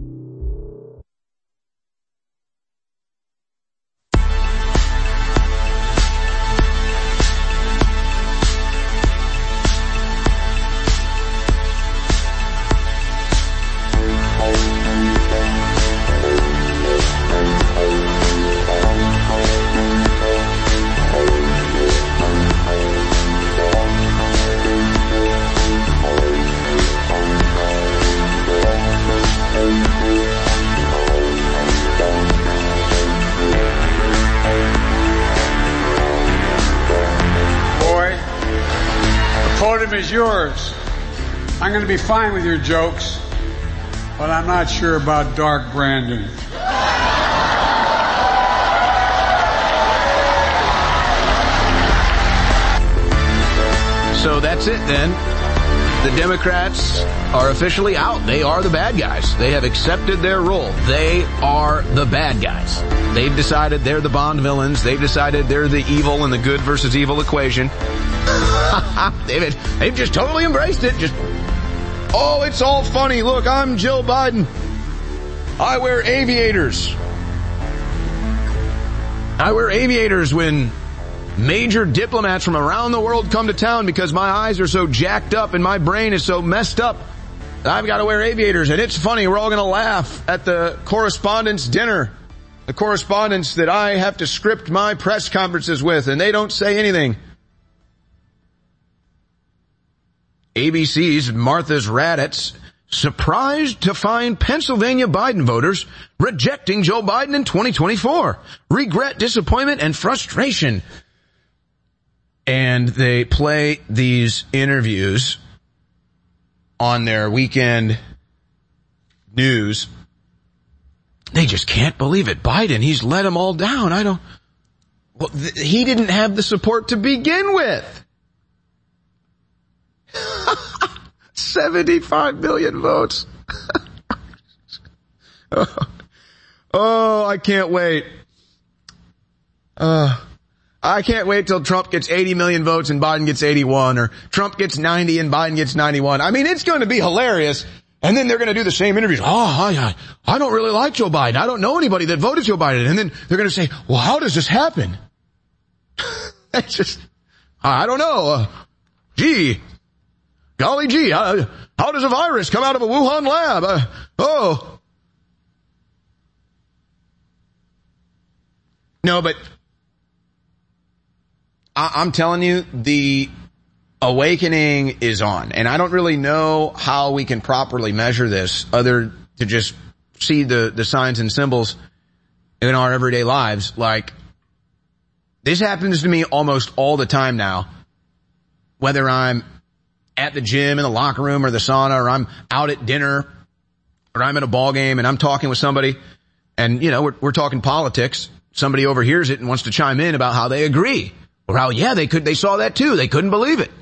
Is yours. I'm going to be fine with your jokes, but I'm not sure about Dark Brandon. So that's it then. The Democrats are officially out. They are the bad guys. They have accepted their role. They are the bad guys. They've decided they're the Bond villains. They've decided they're the evil in the good versus evil equation. They've just totally embraced it. Oh, it's all funny. Look, I'm Joe Biden. I wear aviators. I wear aviators when major diplomats from around the world come to town because my eyes are so jacked up and my brain is so messed up. I've got to wear aviators, and it's funny. We're all going to laugh at the correspondence dinner. The correspondents that I have to script my press conferences with, and they don't say anything. ABC's Martha's Raddatz surprised to find Pennsylvania Biden voters rejecting Joe Biden in 2024. Regret, disappointment, and frustration. And they play these interviews on their weekend news. They just can't believe it. Biden, he's let them all down. He didn't have the support to begin with. 75 million votes. Oh, I can't wait. I can't wait till Trump gets 80 million votes and Biden gets 81, or Trump gets 90 and Biden gets 91. I mean, it's going to be hilarious, And then they're going to do the same interviews. I don't really like Joe Biden. I don't know anybody that voted Joe Biden. And then they're going to say, well, how does this happen? It's just, I don't know. Golly gee, how does a virus come out of a Wuhan lab? No, but I'm telling you, the awakening is on. And I don't really know how we can properly measure this other to just see the signs and symbols in our everyday lives. Like, this happens to me almost all the time now, whether I'm at the gym, in the locker room, or the sauna, or I'm out at dinner, or I'm at a ball game and I'm talking with somebody, and, you know, we're talking politics. Somebody overhears it and wants to chime in about how they agree, or how, yeah, they saw that too. They couldn't believe it.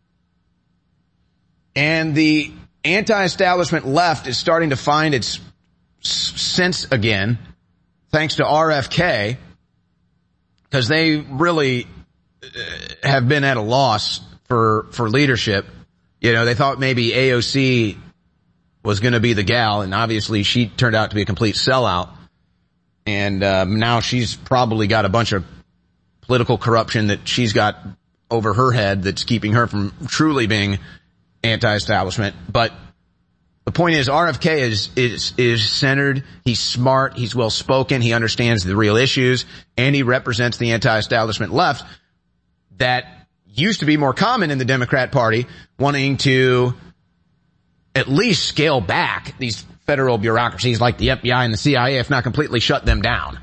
And the anti-establishment left is starting to find its sense again, thanks to RFK, because they really have been at a loss for leadership. You know, they thought maybe AOC was going to be the gal, and obviously she turned out to be a complete sellout. And now she's probably got a bunch of political corruption that she's got over her head that's keeping her from truly being anti-establishment. But the point is, RFK is centered. He's smart. He's well-spoken. He understands the real issues, and he represents the anti-establishment left that used to be more common in the Democrat Party, wanting to at least scale back these federal bureaucracies like the FBI and the CIA, if not completely shut them down.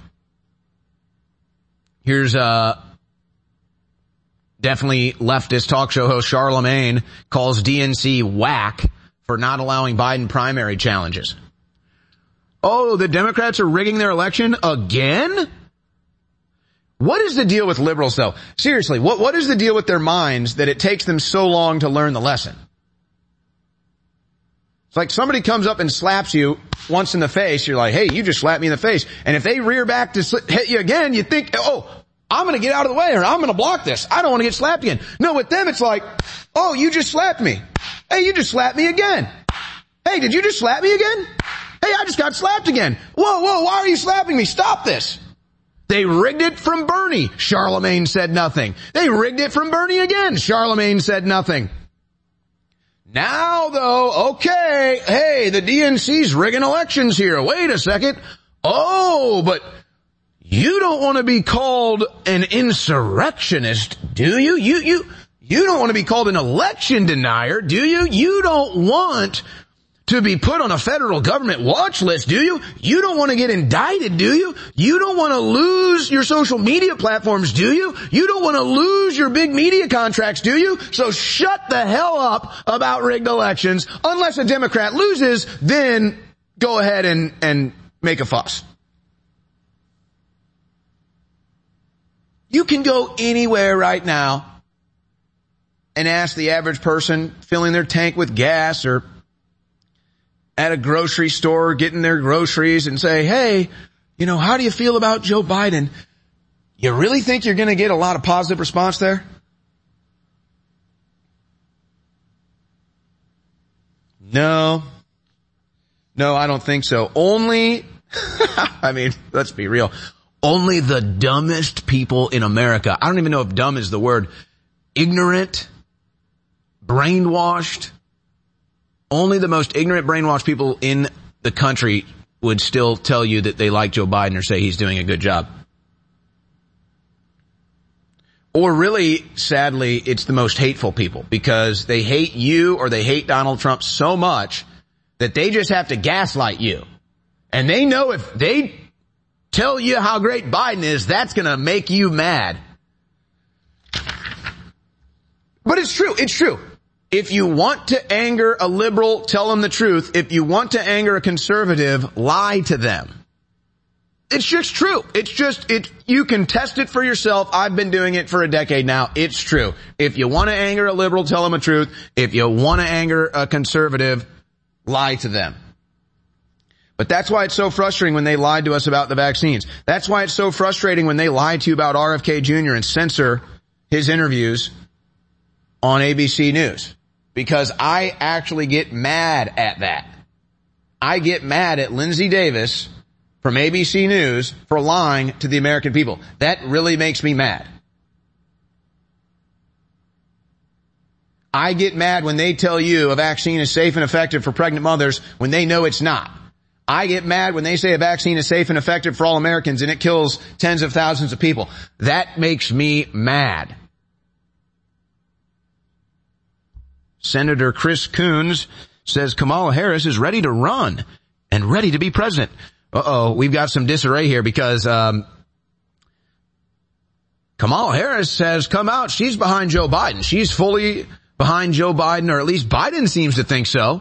Here's definitely leftist talk show host Charlemagne calls DNC whack for not allowing Biden primary challenges. Oh, the Democrats are rigging their election again? What is the deal with liberals, though? Seriously, what is the deal with their minds that it takes them so long to learn the lesson? It's like somebody comes up and slaps you once in the face. You're like, hey, you just slapped me in the face. And if they rear back to hit you again, you think, oh, I'm going to get out of the way, or I'm going to block this. I don't want to get slapped again. No, with them, it's like, oh, you just slapped me. Hey, you just slapped me again. Hey, did you just slap me again? Hey, I just got slapped again. Whoa, why are you slapping me? Stop this. They rigged it from Bernie. Charlemagne said nothing. They rigged it from Bernie again. Charlemagne said nothing. Now, though, okay, hey, the DNC's rigging elections here. Wait a second. Oh, but you don't want to be called an insurrectionist, do you? You don't want to be called an election denier, do you? You don't want to be put on a federal government watch list, do you? You don't want to get indicted, do you? You don't want to lose your social media platforms, do you? You don't want to lose your big media contracts, do you? So shut the hell up about rigged elections. Unless a Democrat loses, then go ahead and make a fuss. You can go anywhere right now and ask the average person filling their tank with gas or at a grocery store getting their groceries and say, hey, you know, how do you feel about Joe Biden? You really think you're going to get a lot of positive response there? No, I don't think so. Only, I mean, let's be real. Only the dumbest people in America, I don't even know if dumb is the word, ignorant, brainwashed, only the most ignorant, brainwashed people in the country would still tell you that they like Joe Biden or say he's doing a good job. Or really, sadly, it's the most hateful people because they hate you or they hate Donald Trump so much that they just have to gaslight you. And they know if they tell you how great Biden is, that's going to make you mad. But it's true. It's true. If you want to anger a liberal, tell them the truth. If you want to anger a conservative, lie to them. It's just true. You can test it for yourself. I've been doing it for a decade now. It's true. If you want to anger a liberal, tell them the truth. If you want to anger a conservative, lie to them. But that's why it's so frustrating when they lied to us about the vaccines. That's why it's so frustrating when they lie to you about RFK Jr. and censor his interviews on ABC News. Because I actually get mad at that. I get mad at Lindsay Davis from ABC News for lying to the American people. That really makes me mad. I get mad when they tell you a vaccine is safe and effective for pregnant mothers when they know it's not. I get mad when they say a vaccine is safe and effective for all Americans and it kills tens of thousands of people. That makes me mad. Senator Chris Coons says Kamala Harris is ready to run and ready to be president. We've got some disarray here because Kamala Harris has come out. She's behind Joe Biden. She's fully behind Joe Biden, or at least Biden seems to think so.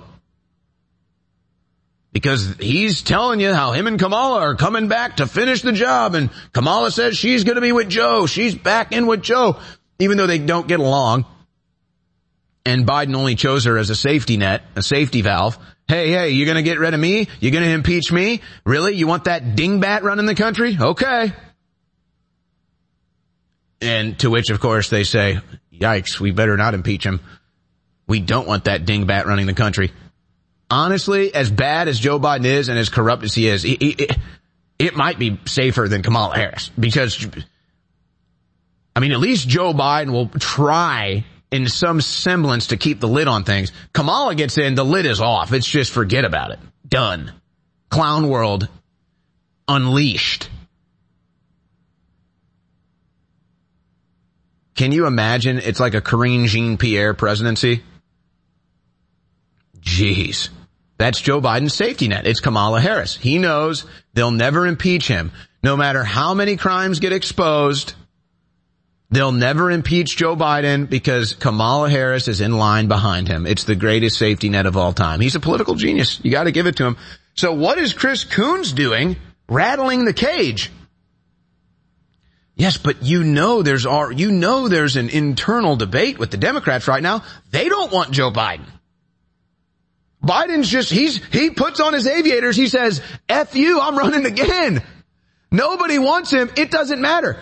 Because he's telling you how him and Kamala are coming back to finish the job, and Kamala says she's going to be with Joe. She's back in with Joe, even though they don't get along. And Biden only chose her as a safety net, a safety valve. Hey, you're going to get rid of me? You're going to impeach me? Really? You want that dingbat running the country? Okay. And to which, of course, they say, yikes, we better not impeach him. We don't want that dingbat running the country. Honestly, as bad as Joe Biden is and as corrupt as he is, it might be safer than Kamala Harris. Because, I mean, at least Joe Biden will try in some semblance to keep the lid on things. Kamala gets in, the lid is off. It's just forget about it. Done. Clown world unleashed. Can you imagine it's like a Karine Jean-Pierre presidency? Jeez. That's Joe Biden's safety net. It's Kamala Harris. He knows they'll never impeach him. No matter how many crimes get exposed, they'll never impeach Joe Biden because Kamala Harris is in line behind him. It's the greatest safety net of all time. He's a political genius. You got to give it to him. So what is Chris Coons doing? Rattling the cage. Yes, but you know there's an internal debate with the Democrats right now. They don't want Joe Biden. Biden's just, he puts on his aviators. He says, F you, I'm running again. Nobody wants him. It doesn't matter.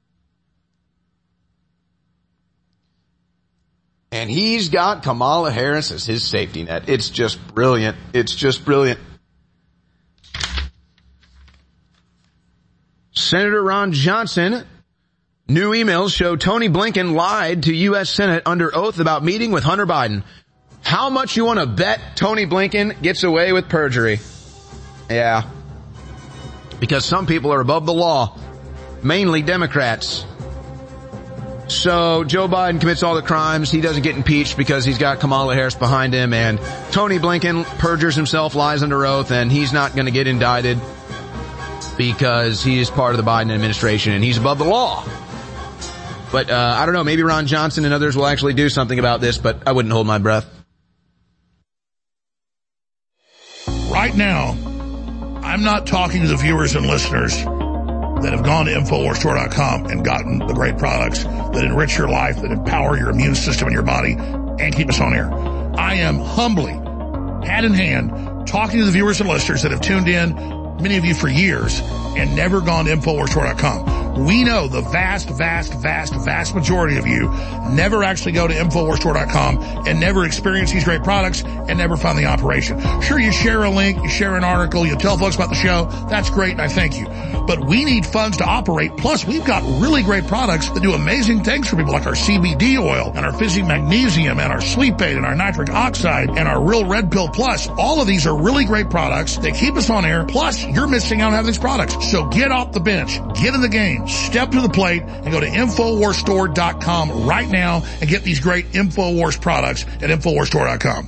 And he's got Kamala Harris as his safety net. It's just brilliant. It's just brilliant. Senator Ron Johnson, new emails show Tony Blinken lied to U.S. Senate under oath about meeting with Hunter Biden. How much you want to bet Tony Blinken gets away with perjury? Yeah. Because some people are above the law. Mainly Democrats. So Joe Biden commits all the crimes. He doesn't get impeached because he's got Kamala Harris behind him. And Tony Blinken perjures himself, lies under oath, and he's not going to get indicted because he is part of the Biden administration and he's above the law. But I don't know, maybe Ron Johnson and others will actually do something about this, but I wouldn't hold my breath. Right now, I'm not talking to the viewers and listeners that have gone to InfoWarsStore.com and gotten the great products that enrich your life, that empower your immune system and your body, and keep us on air. I am humbly, hand in hand, talking to the viewers and listeners that have tuned in, many of you for years, and never gone to InfoWarsStore.com. We know the vast majority of you never actually go to InfoWarsStore.com and never experience these great products and never fund the operation. Sure, you share a link, you share an article, you tell folks about the show. That's great, and I thank you. But we need funds to operate. Plus, we've got really great products that do amazing things for people, like our CBD oil and our Fizzy Magnesium and our Sleep Aid and our Nitric Oxide and our Real Red Pill Plus. All of these are really great products. They keep us on air. Plus, you're missing out on having these products. So get off the bench. Get in the game. Step to the plate and go to InfoWarsStore.com right now and get these great InfoWars products at InfoWarsStore.com.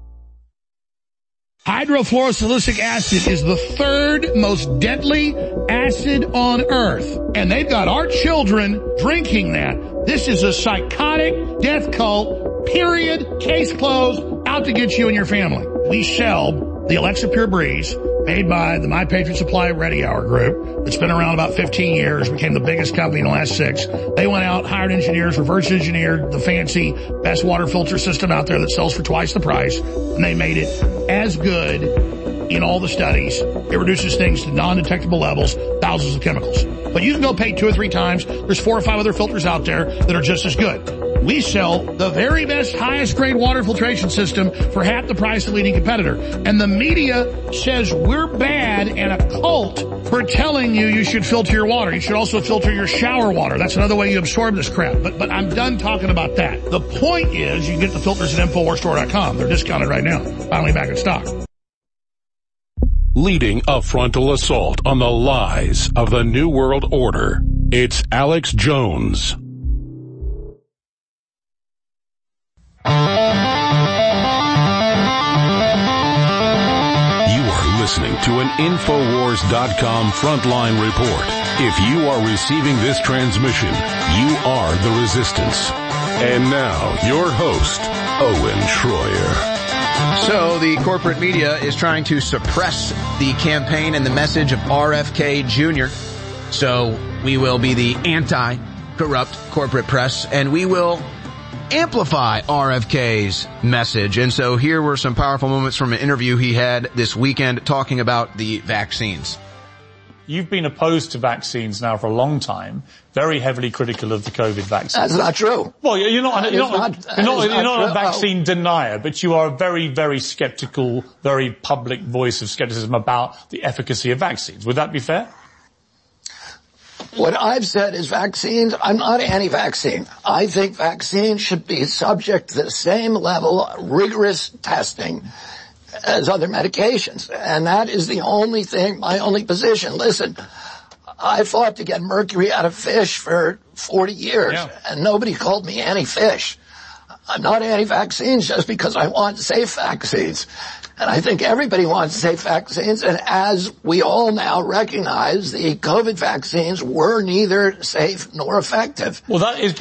Hydrofluorosilicic acid is the third most deadly acid on earth. And they've got our children drinking that. This is a psychotic death cult, period, case closed, out to get you and your family. We sell the Alexa Pure Breeze, made by the My Patriot Supply Ready Hour group. It's been around about 15 years, became the biggest company in the last 6. They went out, hired engineers, reverse engineered the fancy best water filter system out there that sells for twice the price, and they made it as good in all the studies. It reduces things to non-detectable levels, thousands of chemicals. But you can go pay 2 or 3 times. There's 4 or 5 other filters out there that are just as good. We sell the very best, highest grade water filtration system for half the price of the leading competitor. And the media says we're bad and a cult for telling you should filter your water. You should also filter your shower water. That's another way you absorb this crap. But I'm done talking about that. The point is you can get the filters at InfoWarsStore.com. They're discounted right now. Finally back in stock. Leading a frontal assault on the lies of the New World Order, it's Alex Jones. You are listening to an Infowars.com frontline report. If you are receiving this transmission, you are the resistance. And now, your host, Owen Schroyer. So the corporate media is trying to suppress the campaign and the message of RFK Jr. So we will be the anti-corrupt corporate press, and we will amplify RFK's message. And so here were some powerful moments from an interview he had this weekend talking about the vaccines. You've been opposed to vaccines now for a long time, very heavily critical of the COVID vaccine. That's not true. Well, you're not a vaccine denier, but you are a very, very skeptical, very public voice of skepticism about the efficacy of vaccines. Would that be fair? What I've said is vaccines, I'm not anti-vaccine. I think vaccines should be subject to the same level of rigorous testing as other medications. And that is the only thing, my only position. Listen, I fought to get mercury out of fish for 40 years, and nobody called me anti-fish. I'm not anti-vaccines just because I want safe vaccines. And I think everybody wants safe vaccines. And as we all now recognize, the COVID vaccines were neither safe nor effective. Well, that is,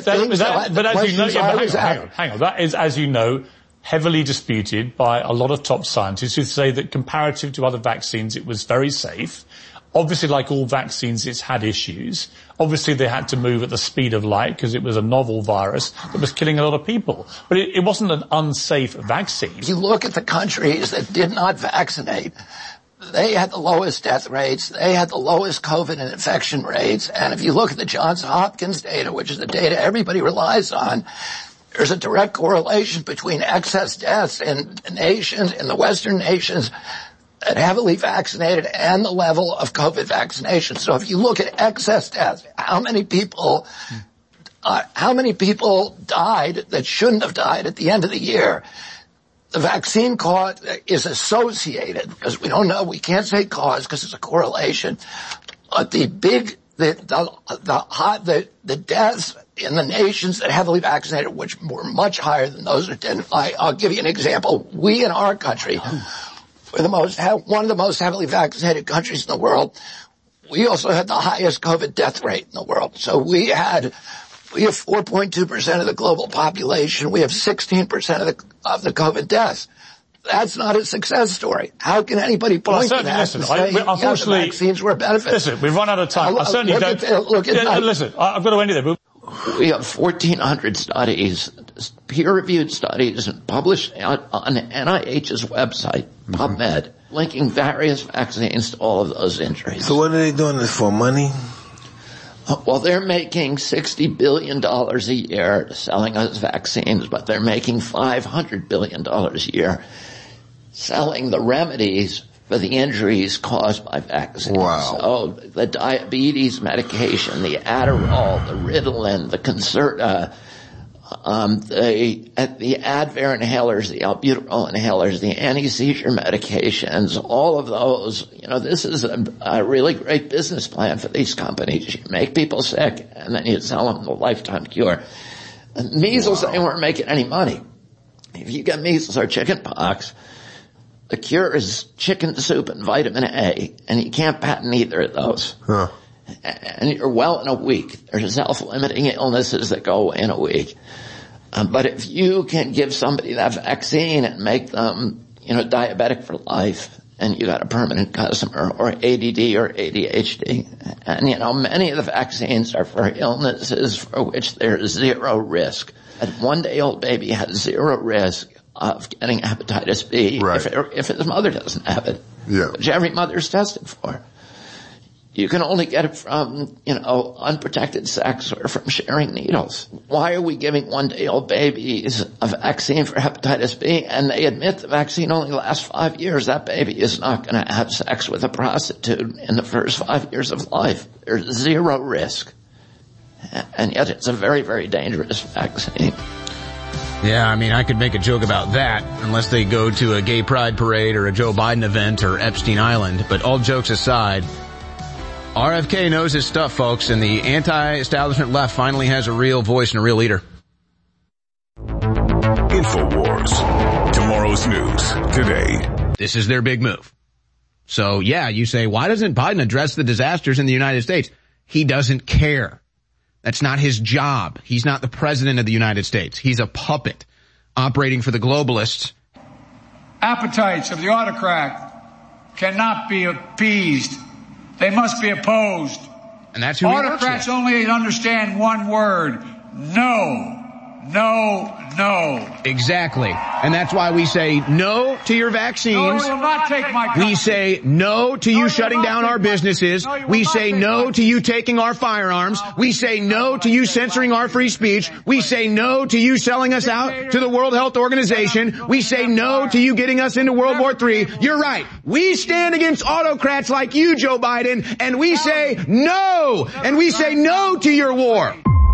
hang on. That is, as you know, heavily disputed by a lot of top scientists who say that comparative to other vaccines, it was very safe. Obviously, like all vaccines, it's had issues. Obviously, they had to move at the speed of light because it was a novel virus that was killing a lot of people. But it wasn't an unsafe vaccine. If you look at the countries that did not vaccinate, they had the lowest death rates. They had the lowest COVID and infection rates. And if you look at the Johns Hopkins data, which is the data everybody relies on, there's a direct correlation between excess deaths in nations, in the Western nations that heavily vaccinated and the level of COVID vaccination. So if you look at excess deaths, how many people died that shouldn't have died at the end of the year? The vaccine cause is associated, because we don't know, we can't say cause because it's a correlation. But the deaths in the nations that heavily vaccinated, which were much higher than those that didn't. I'll give you an example. We in our country, we're one of the most heavily vaccinated countries in the world. We also had the highest COVID death rate in the world. So we have 4.2% of the global population. We have 16% of the COVID deaths. That's not a success story. How can anybody point to that and say, unfortunately, the vaccines were a benefit? Listen, we've run out of time. I certainly don't. Listen, I've got to end it there. We have 1,400 studies, peer-reviewed studies, published on NIH's website, PubMed, linking various vaccines to all of those injuries. So what are they doing this for, money? Well, they're making $60 billion a year selling us vaccines, but they're making $500 billion a year selling the remedies for the injuries caused by vaccines. Wow. So the diabetes medication, the Adderall, the Ritalin, the Concerta, the Advair inhalers, the albuterol inhalers, the anti-seizure medications, all of those, this is a really great business plan for these companies. You make people sick and then you sell them the lifetime cure. And measles, they weren't making any money. If you get measles or chicken pox, the cure is chicken soup and vitamin A, and you can't patent either of those. Huh. And you're well in a week. There's self-limiting illnesses that go away in a week. But if you can give somebody that vaccine and make them, diabetic for life, and you got a permanent customer, or ADD or ADHD, and many of the vaccines are for illnesses for which there is zero risk. A 1-day-old baby has zero risk of getting hepatitis B if his mother doesn't have it, which every mother's tested for. You can only get it from, unprotected sex or from sharing needles. Why are we giving 1-day-old babies a vaccine for hepatitis B and they admit the vaccine only lasts 5 years? That baby is not going to have sex with a prostitute in the first 5 years of life. There's zero risk. And yet it's a very, very dangerous vaccine. Yeah, I mean, I could make a joke about that unless they go to a gay pride parade or a Joe Biden event or Epstein Island. But all jokes aside, RFK knows his stuff, folks, and the anti-establishment left finally has a real voice and a real leader. InfoWars. Tomorrow's news today. This is their big move. So, yeah, you say, why doesn't Biden address the disasters in the United States? He doesn't care. That's not his job. He's not the president of the United States. He's a puppet operating for the globalists. Appetites of the autocrat cannot be appeased. They must be opposed. And that's who he works with. Autocrats only understand one word: no. No, no. Exactly. And that's why we say no to your vaccines. No, you will not take my country. We say no to you shutting down our businesses. We say no to you taking our firearms. We say no to you censoring our free speech. We say no to you selling us out to the World Health Organization. We say no to you getting us into World War III. You're right. We stand against autocrats like you, Joe Biden, and we say no. And we say no to your war.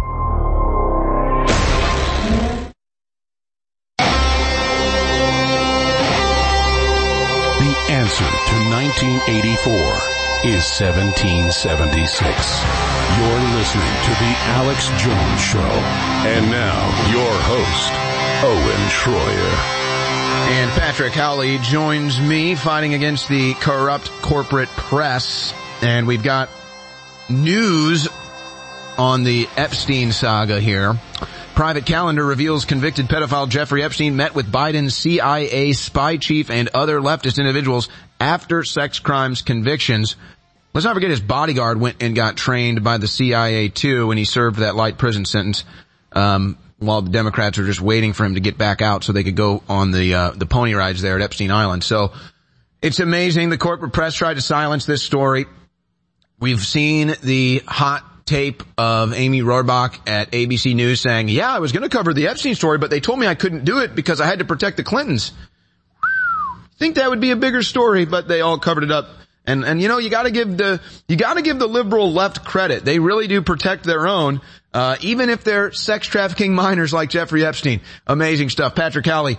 Answer to 1984 is 1776. You're listening to the Alex Jones Show. And now, your host, Owen Schroyer. And Patrick Howley joins me fighting against the corrupt corporate press. And we've got news on the Epstein saga here. Private calendar reveals convicted pedophile Jeffrey Epstein met with Biden's CIA spy chief and other leftist individuals after sex crimes convictions. Let's not forget his bodyguard went and got trained by the CIA too when he served that light prison sentence, while the Democrats were just waiting for him to get back out so they could go on the pony rides there at Epstein Island. So it's amazing. The corporate press tried to silence this story. We've seen the hot tape of Amy Rohrbach at ABC News saying, yeah, I was going to cover the Epstein story, but they told me I couldn't do it because I had to protect the Clintons. Think that would be a bigger story, but they all covered it up. And you know, you gotta give the liberal left credit. They really do protect their own, even if they're sex trafficking minors like Jeffrey Epstein. Amazing stuff. Patrick Howley,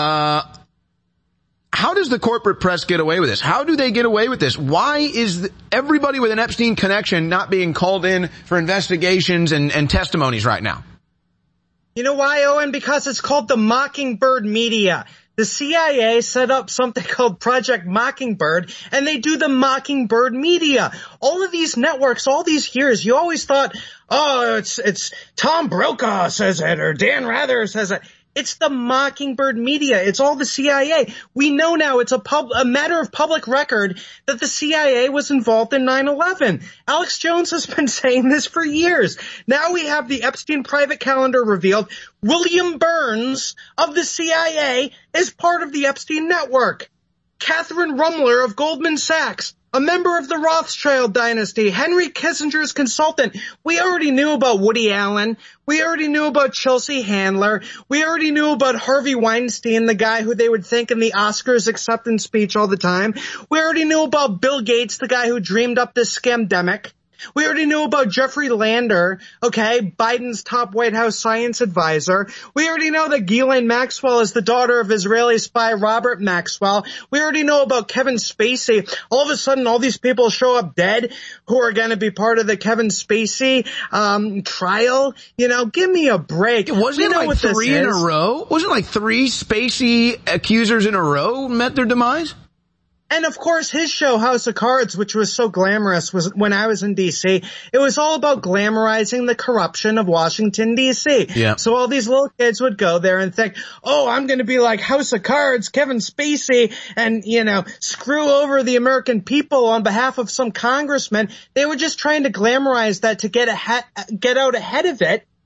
how does the corporate press get away with this? How do they get away with this? Why is everybody with an Epstein connection not being called in for investigations and testimonies right now? You know why, Owen? Because it's called the Mockingbird media. The CIA set up something called Project Mockingbird, and they do the Mockingbird media. All of these networks, all these years, you always thought, oh, it's Tom Brokaw says it, or Dan Rather says it. It's the Mockingbird media. It's all the CIA. We know now it's a matter of public record that the CIA was involved in 9/11. Alex Jones has been saying this for years. Now we have the Epstein private calendar revealed. William Burns of the CIA is part of the Epstein network. Catherine Rumler of Goldman Sachs, a member of the Rothschild dynasty, Henry Kissinger's consultant. We already knew about Woody Allen. We already knew about Chelsea Handler. We already knew about Harvey Weinstein, the guy who they would thank in the Oscars acceptance speech all the time. We already knew about Bill Gates, the guy who dreamed up this scamdemic. We already knew about Jeffrey Lander, okay, Biden's top White House science advisor. We already know that Ghislaine Maxwell is the daughter of Israeli spy Robert Maxwell. We already know about Kevin Spacey. All of a sudden, all these people show up dead who are going to be part of the Kevin Spacey trial. You know, give me a break. Wasn't it like three in a row? Wasn't it like three Spacey accusers in a row met their demise? And of course, his show, House of Cards, which was so glamorous, was when I was in D.C., it was all about glamorizing the corruption of Washington, D.C. Yeah. So all these little kids would go there and think, oh, I'm going to be like House of Cards, Kevin Spacey, and, you know, screw over the American people on behalf of some congressman. They were just trying to glamorize that to get out ahead of it.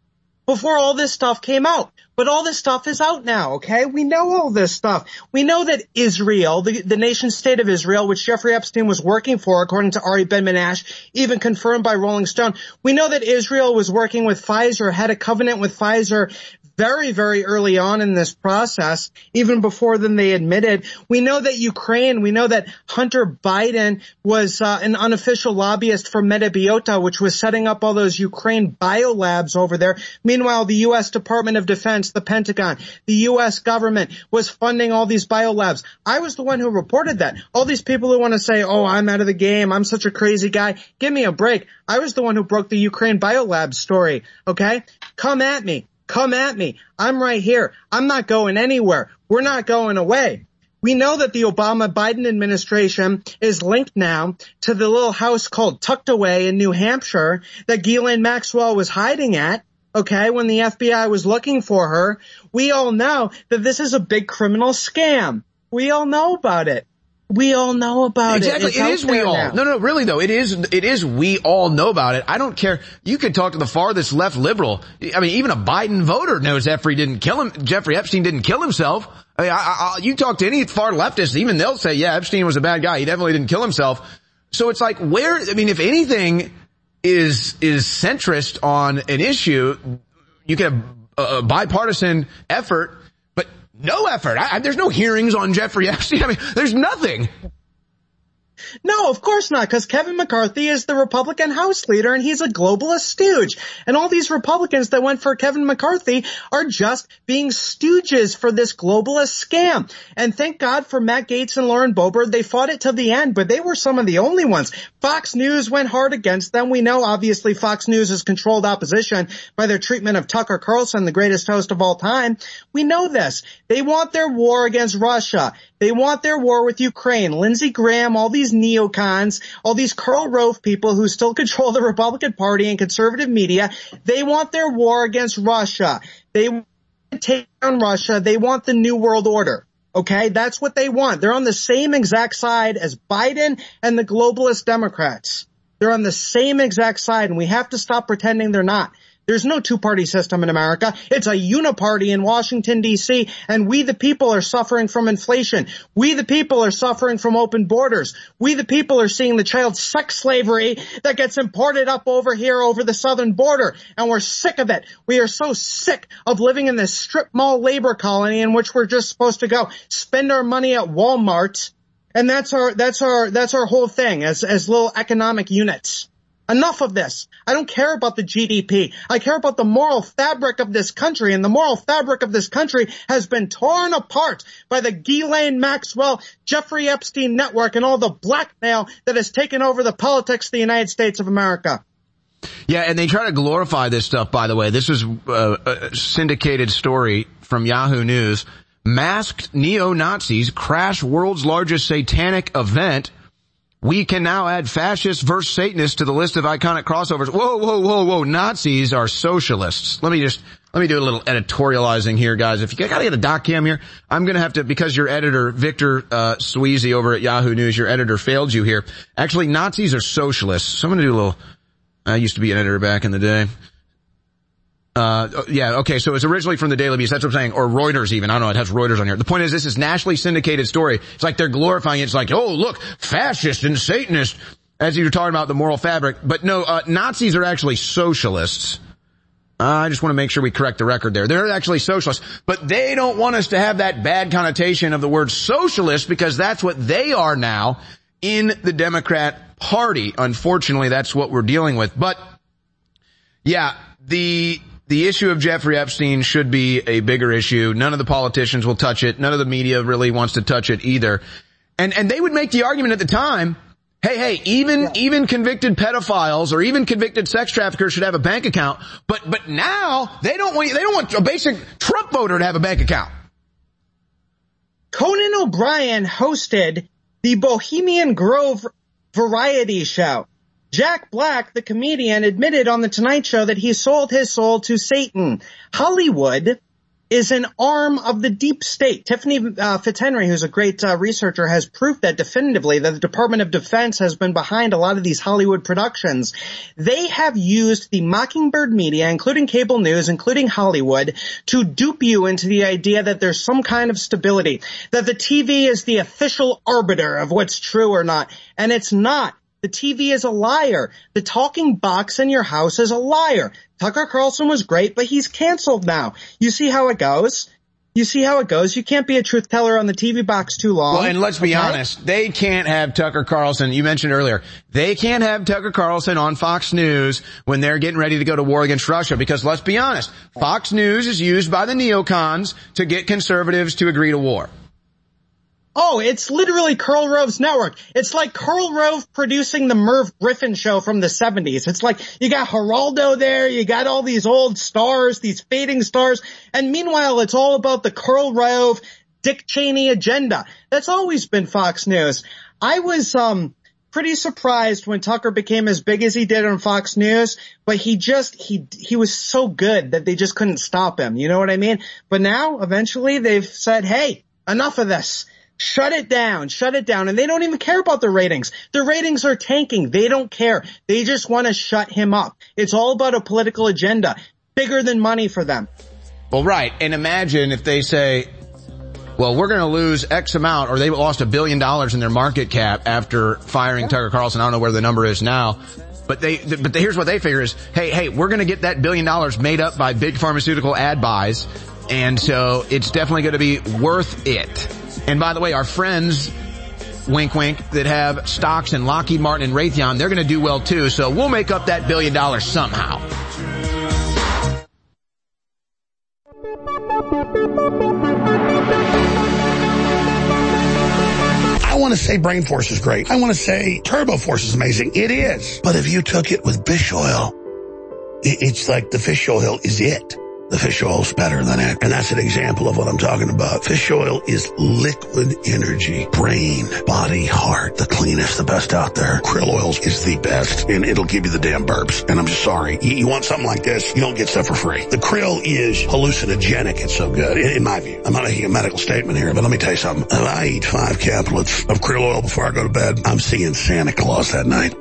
before all this stuff came out. But all this stuff is out now, okay? We know all this stuff. We know that Israel, the nation state of Israel, which Jeffrey Epstein was working for, according to Ari Ben-Menash, even confirmed by Rolling Stone, we know that Israel was working with Pfizer, had a covenant with Pfizer very, very early on in this process, even before then they admitted. We know that Ukraine, we know that Hunter Biden was an unofficial lobbyist for Medibiota, which was setting up all those Ukraine biolabs over there. Meanwhile, the U.S. Department of Defense, the Pentagon, the U.S. government was funding all these biolabs. I was the one who reported that. All these people who want to say, oh, I'm out of the game, I'm such a crazy guy, give me a break. I was the one who broke the Ukraine biolab story, okay? Come at me. Come at me. I'm right here. I'm not going anywhere. We're not going away. We know that the Obama-Biden administration is linked now to the little house called Tucked Away in New Hampshire that Ghislaine Maxwell was hiding at, okay, when the FBI was looking for her. We all know that this is a big criminal scam. We all know about it. We all know about it. Exactly. It is we all. Now. No, really though. It is we all know about it. I don't care. You could talk to the farthest left liberal. I mean, even a Biden voter knows Jeffrey Epstein didn't kill himself. I mean, you talk to any far leftist, even they'll say, yeah, Epstein was a bad guy. He definitely didn't kill himself. So it's like if anything is centrist on an issue, you can have a bipartisan effort. No effort. There's no hearings on Jeffrey Epstein. I mean, there's nothing. No, of course not, because Kevin McCarthy is the Republican House leader and he's a globalist stooge. And all these Republicans that went for Kevin McCarthy are just being stooges for this globalist scam. And thank God for Matt Gaetz and Lauren Boebert. They fought it till the end, but they were some of the only ones. Fox News went hard against them. We know, obviously, Fox News has controlled opposition by their treatment of Tucker Carlson, the greatest host of all time. We know this. They want their war against Russia. They want their war with Ukraine. Lindsey Graham, all these neocons, all these Karl Rove people who still control the Republican Party and conservative media, they want their war against Russia. They want to take down Russia. They want the New World Order. Okay? That's what they want. They're on the same exact side as Biden and the globalist Democrats. They're on the same exact side, and we have to stop pretending they're not. There's no two-party system in America. It's a uniparty in Washington, D.C., and we the people are suffering from inflation. We the people are suffering from open borders. We the people are seeing the child sex slavery that gets imported up over here over the southern border, and we're sick of it. We are so sick of living in this strip mall labor colony in which we're just supposed to go spend our money at Walmart, and that's our whole thing as little economic units. Enough of this. I don't care about the GDP. I care about the moral fabric of this country, and the moral fabric of this country has been torn apart by the Ghislaine Maxwell, Jeffrey Epstein network and all the blackmail that has taken over the politics of the United States of America. Yeah, and they try to glorify this stuff, by the way. This is a syndicated story from Yahoo News. Masked neo-Nazis crash world's largest satanic event. We can now add fascists versus Satanists to the list of iconic crossovers. Whoa. Nazis are socialists. Let me do a little editorializing here, guys. If you gotta get a doc cam here, I'm gonna have to, because your editor, Victor Sweezy over at Yahoo News, your editor failed you here. Actually, Nazis are socialists. So I'm gonna do a little, I used to be an editor back in the day. So it's originally from the Daily Beast, that's what I'm saying, or Reuters even, I don't know, it has Reuters on here. The point is, this is nationally syndicated story. It's like they're glorifying it. It's like, oh, look, fascist and Satanist, as you were talking about the moral fabric. But no, Nazis are actually socialists. I just want to make sure we correct the record there. They're actually socialists, but they don't want us to have that bad connotation of the word socialist, because that's what they are now in the Democrat Party. Unfortunately, that's what we're dealing with. But yeah, the issue of Jeffrey Epstein should be a bigger issue. None of the politicians will touch it. None of the media really wants to touch it either. And they would make the argument at the time, hey, even convicted pedophiles or even convicted sex traffickers should have a bank account. But now they don't want a basic Trump voter to have a bank account. Conan O'Brien hosted the Bohemian Grove variety show. Jack Black, the comedian, admitted on The Tonight Show that he sold his soul to Satan. Hollywood is an arm of the deep state. Tiffany Fitzhenry, who's a great researcher, has proof that definitively that the Department of Defense has been behind a lot of these Hollywood productions. They have used the Mockingbird media, including cable news, including Hollywood, to dupe you into the idea that there's some kind of stability, that the TV is the official arbiter of what's true or not. And it's not. The TV is a liar. The talking box in your house is a liar. Tucker Carlson was great, but he's canceled now. You see how it goes? You can't be a truth teller on the TV box too long. Well, and let's be honest, they can't have Tucker Carlson. You mentioned earlier, they can't have Tucker Carlson on Fox News when they're getting ready to go to war against Russia, because let's be honest, Fox News is used by the neocons to get conservatives to agree to war. Oh, it's literally Karl Rove's network. It's like Karl Rove producing the Merv Griffin show from the 70s. It's like you got Geraldo there, you got all these old stars, these fading stars, and meanwhile it's all about the Karl Rove, Dick Cheney agenda. That's always been Fox News. I was pretty surprised when Tucker became as big as he did on Fox News, but he was so good that they just couldn't stop him. You know what I mean? But now, eventually, they've said, hey, enough of this. Shut it down. And they don't even care about the ratings. The ratings are tanking. They don't care. They just want to shut him up. It's all about a political agenda, bigger than money for them. Well, right. And imagine if they say, well, we're going to lose X amount, or they lost $1 billion in their market cap after firing Tucker Carlson. I don't know where the number is now. But here's what they figure is, hey, we're going to get that $1 billion made up by big pharmaceutical ad buys. And so it's definitely going to be worth it. And by the way, our friends, wink, wink, that have stocks in Lockheed Martin and Raytheon, they're going to do well too. So we'll make up that $1 billion somehow. I want to say Brain Force is great. I want to say Turbo Force is amazing. It is. But if you took it with fish oil, it's like the fish oil is it. The fish oil's better than it. And that's an example of what I'm talking about. Fish oil is liquid energy. Brain, body, heart. The cleanest, the best out there. Krill oil is the best. And it'll give you the damn burps. And I'm just sorry. You want something like this, you don't get stuff for free. The krill is hallucinogenic. It's so good. In my view. I'm not making a medical statement here, but let me tell you something. If I eat 5 caplets of krill oil before I go to bed, I'm seeing Santa Claus that night.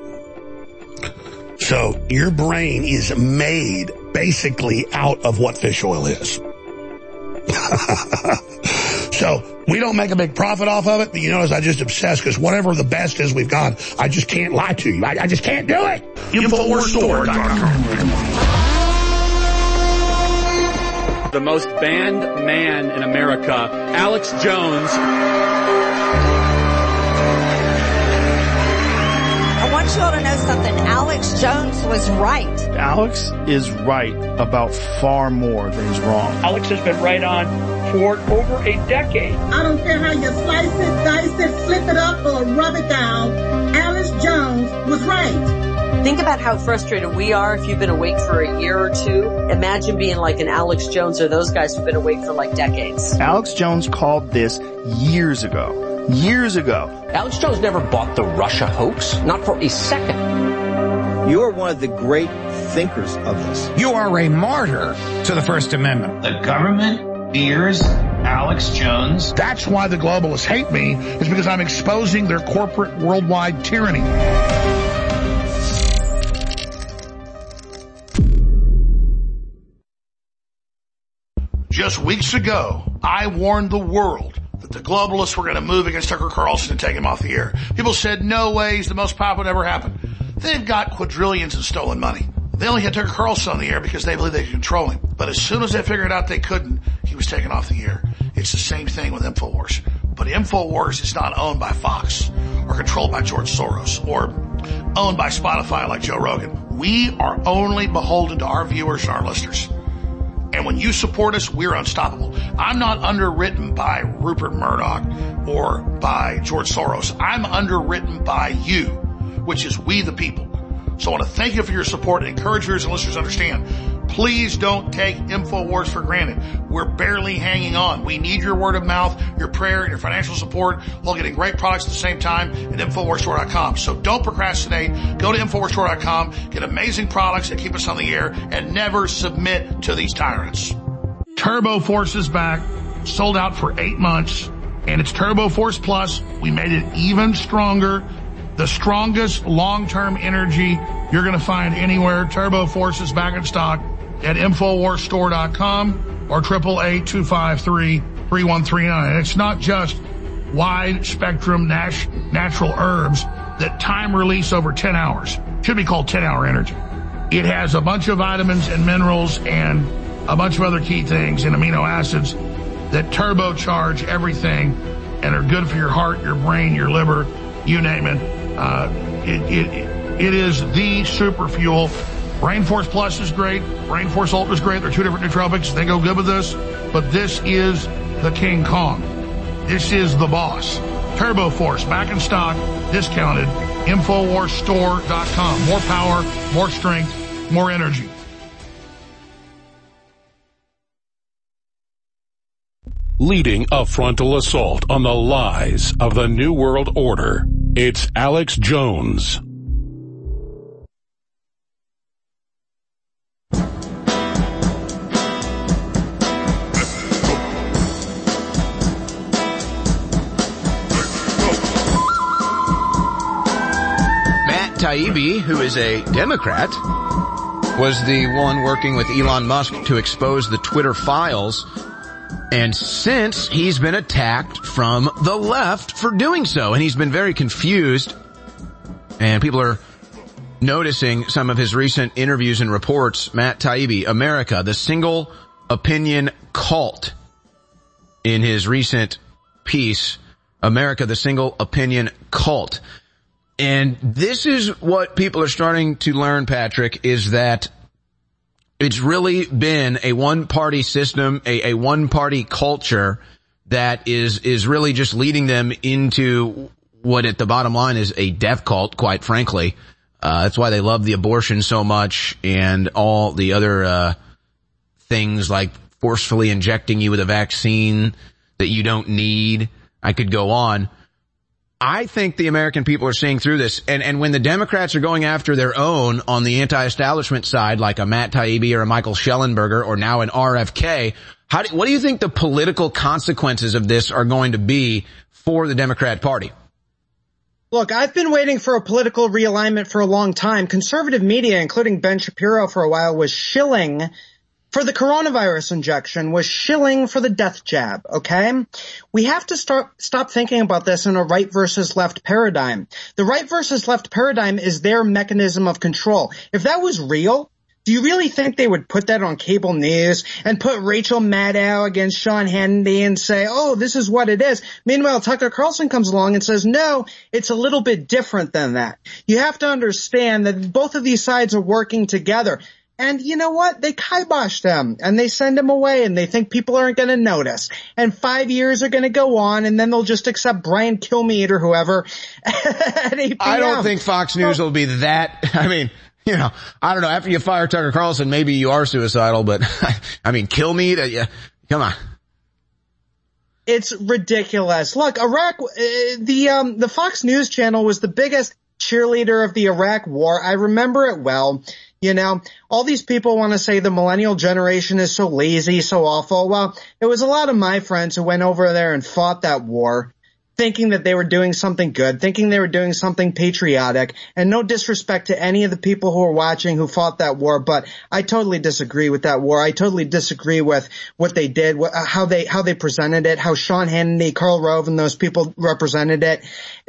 So your brain is made basically out of what fish oil is. So we don't make a big profit off of it, but you notice I just obsess because whatever the best is we've got, I just can't lie to you. I just can't do it. InfoWarsStore.com. The most banned man in America, Alex Jones. I want you all to know something. Alex Jones was right. Alex is right about far more than he's wrong. Alex has been right on for over a decade. I don't care how you slice it, dice it, flip it up, or rub it down. Alex Jones was right. Think about how frustrated we are if you've been awake for a year or two. Imagine being like an Alex Jones or those guys who've been awake for like decades. Alex Jones called this years ago. Alex Jones never bought the Russia hoax, not for a second. You are one of the great thinkers of this. You are a martyr to the First Amendment. The government fears Alex Jones. That's why the globalists hate me, is because I'm exposing their corporate worldwide tyranny. Just weeks ago, I warned the world that the globalists were going to move against Tucker Carlson and take him off the air. People said, no way, he's the most popular ever happened. They've got quadrillions in stolen money. They only had Tucker Carlson on the air because they believe they could control him. But as soon as they figured out they couldn't, he was taken off the air. It's the same thing with InfoWars. But InfoWars is not owned by Fox or controlled by George Soros or owned by Spotify like Joe Rogan. We are only beholden to our viewers and our listeners. And when you support us, we're unstoppable. I'm not underwritten by Rupert Murdoch or by George Soros. I'm underwritten by you, which is we the people. So I want to thank you for your support and encourage viewers and listeners to understand. Please don't take InfoWars for granted. We're barely hanging on. We need your word of mouth, your prayer, and your financial support while getting great products at the same time at InfoWarsStore.com. So don't procrastinate. Go to InfoWarsStore.com, get amazing products that keep us on the air, and never submit to these tyrants. Turbo Force is back, sold out for 8 months, and it's Turbo Force Plus. We made it even stronger. The strongest long-term energy you're going to find anywhere. Turbo Force is back in stock at InfoWarsStore.com or 888-253-3139. And it's not just wide-spectrum natural herbs that time release over 10 hours. Should be called 10-hour energy. It has a bunch of vitamins and minerals and a bunch of other key things and amino acids that turbocharge everything and are good for your heart, your brain, your liver, you name it. It is the super fuel. Brain Force Plus is great. Brain Force Ultra is great. They're two different nootropics. They go good with this. But this is the King Kong. This is the boss. Turbo Force, back in stock, discounted. InfoWarsStore.com. More power, more strength, more energy. Leading a frontal assault on the lies of the New World Order, it's Alex Jones. Matt Taibbi, who is a Democrat, was the one working with Elon Musk to expose the Twitter files. And since he's been attacked from the left for doing so, and he's been very confused, and people are noticing some of his recent interviews and reports. Matt Taibbi, America, the single opinion cult, in his recent piece, America, the single opinion cult. And this is what people are starting to learn, Patrick, is that it's really been a one-party system, a one-party culture that is really just leading them into what at the bottom line is a death cult, quite frankly. That's why they love the abortion so much and all the other things like forcefully injecting you with a vaccine that you don't need. I could go on. I think the American people are seeing through this. And when the Democrats are going after their own on the anti-establishment side, like a Matt Taibbi or a Michael Schellenberger or now an RFK, what do you think the political consequences of this are going to be for the Democrat Party? Look, I've been waiting for a political realignment for a long time. Conservative media, including Ben Shapiro for a while, was shilling for the coronavirus injection, was shilling for the death jab, okay? We have to stop thinking about this in a right versus left paradigm. The right versus left paradigm is their mechanism of control. If that was real, do you really think they would put that on cable news and put Rachel Maddow against Sean Hannity and say, oh, this is what it is? Meanwhile, Tucker Carlson comes along and says, no, it's a little bit different than that. You have to understand that both of these sides are working together. And you know what? They kibosh them and they send them away and they think people aren't going to notice. And 5 years are going to go on and then they'll just accept Brian Kilmeade or whoever at 8 p.m. I don't think Fox News will be that. I mean, you know, I don't know. After you fire Tucker Carlson, maybe you are suicidal, but I mean, Kilmeade, yeah, come on. It's ridiculous. Look, Iraq, the Fox News channel was the biggest cheerleader of the Iraq war. I remember it well. You know, all these people want to say the millennial generation is so lazy, so awful. Well, it was a lot of my friends who went over there and fought that war, thinking that they were doing something good, thinking they were doing something patriotic, and no disrespect to any of the people who are watching who fought that war, but I totally disagree with that war. I totally disagree with what they did, how they presented it, how Sean Hannity, Karl Rove, and those people represented it.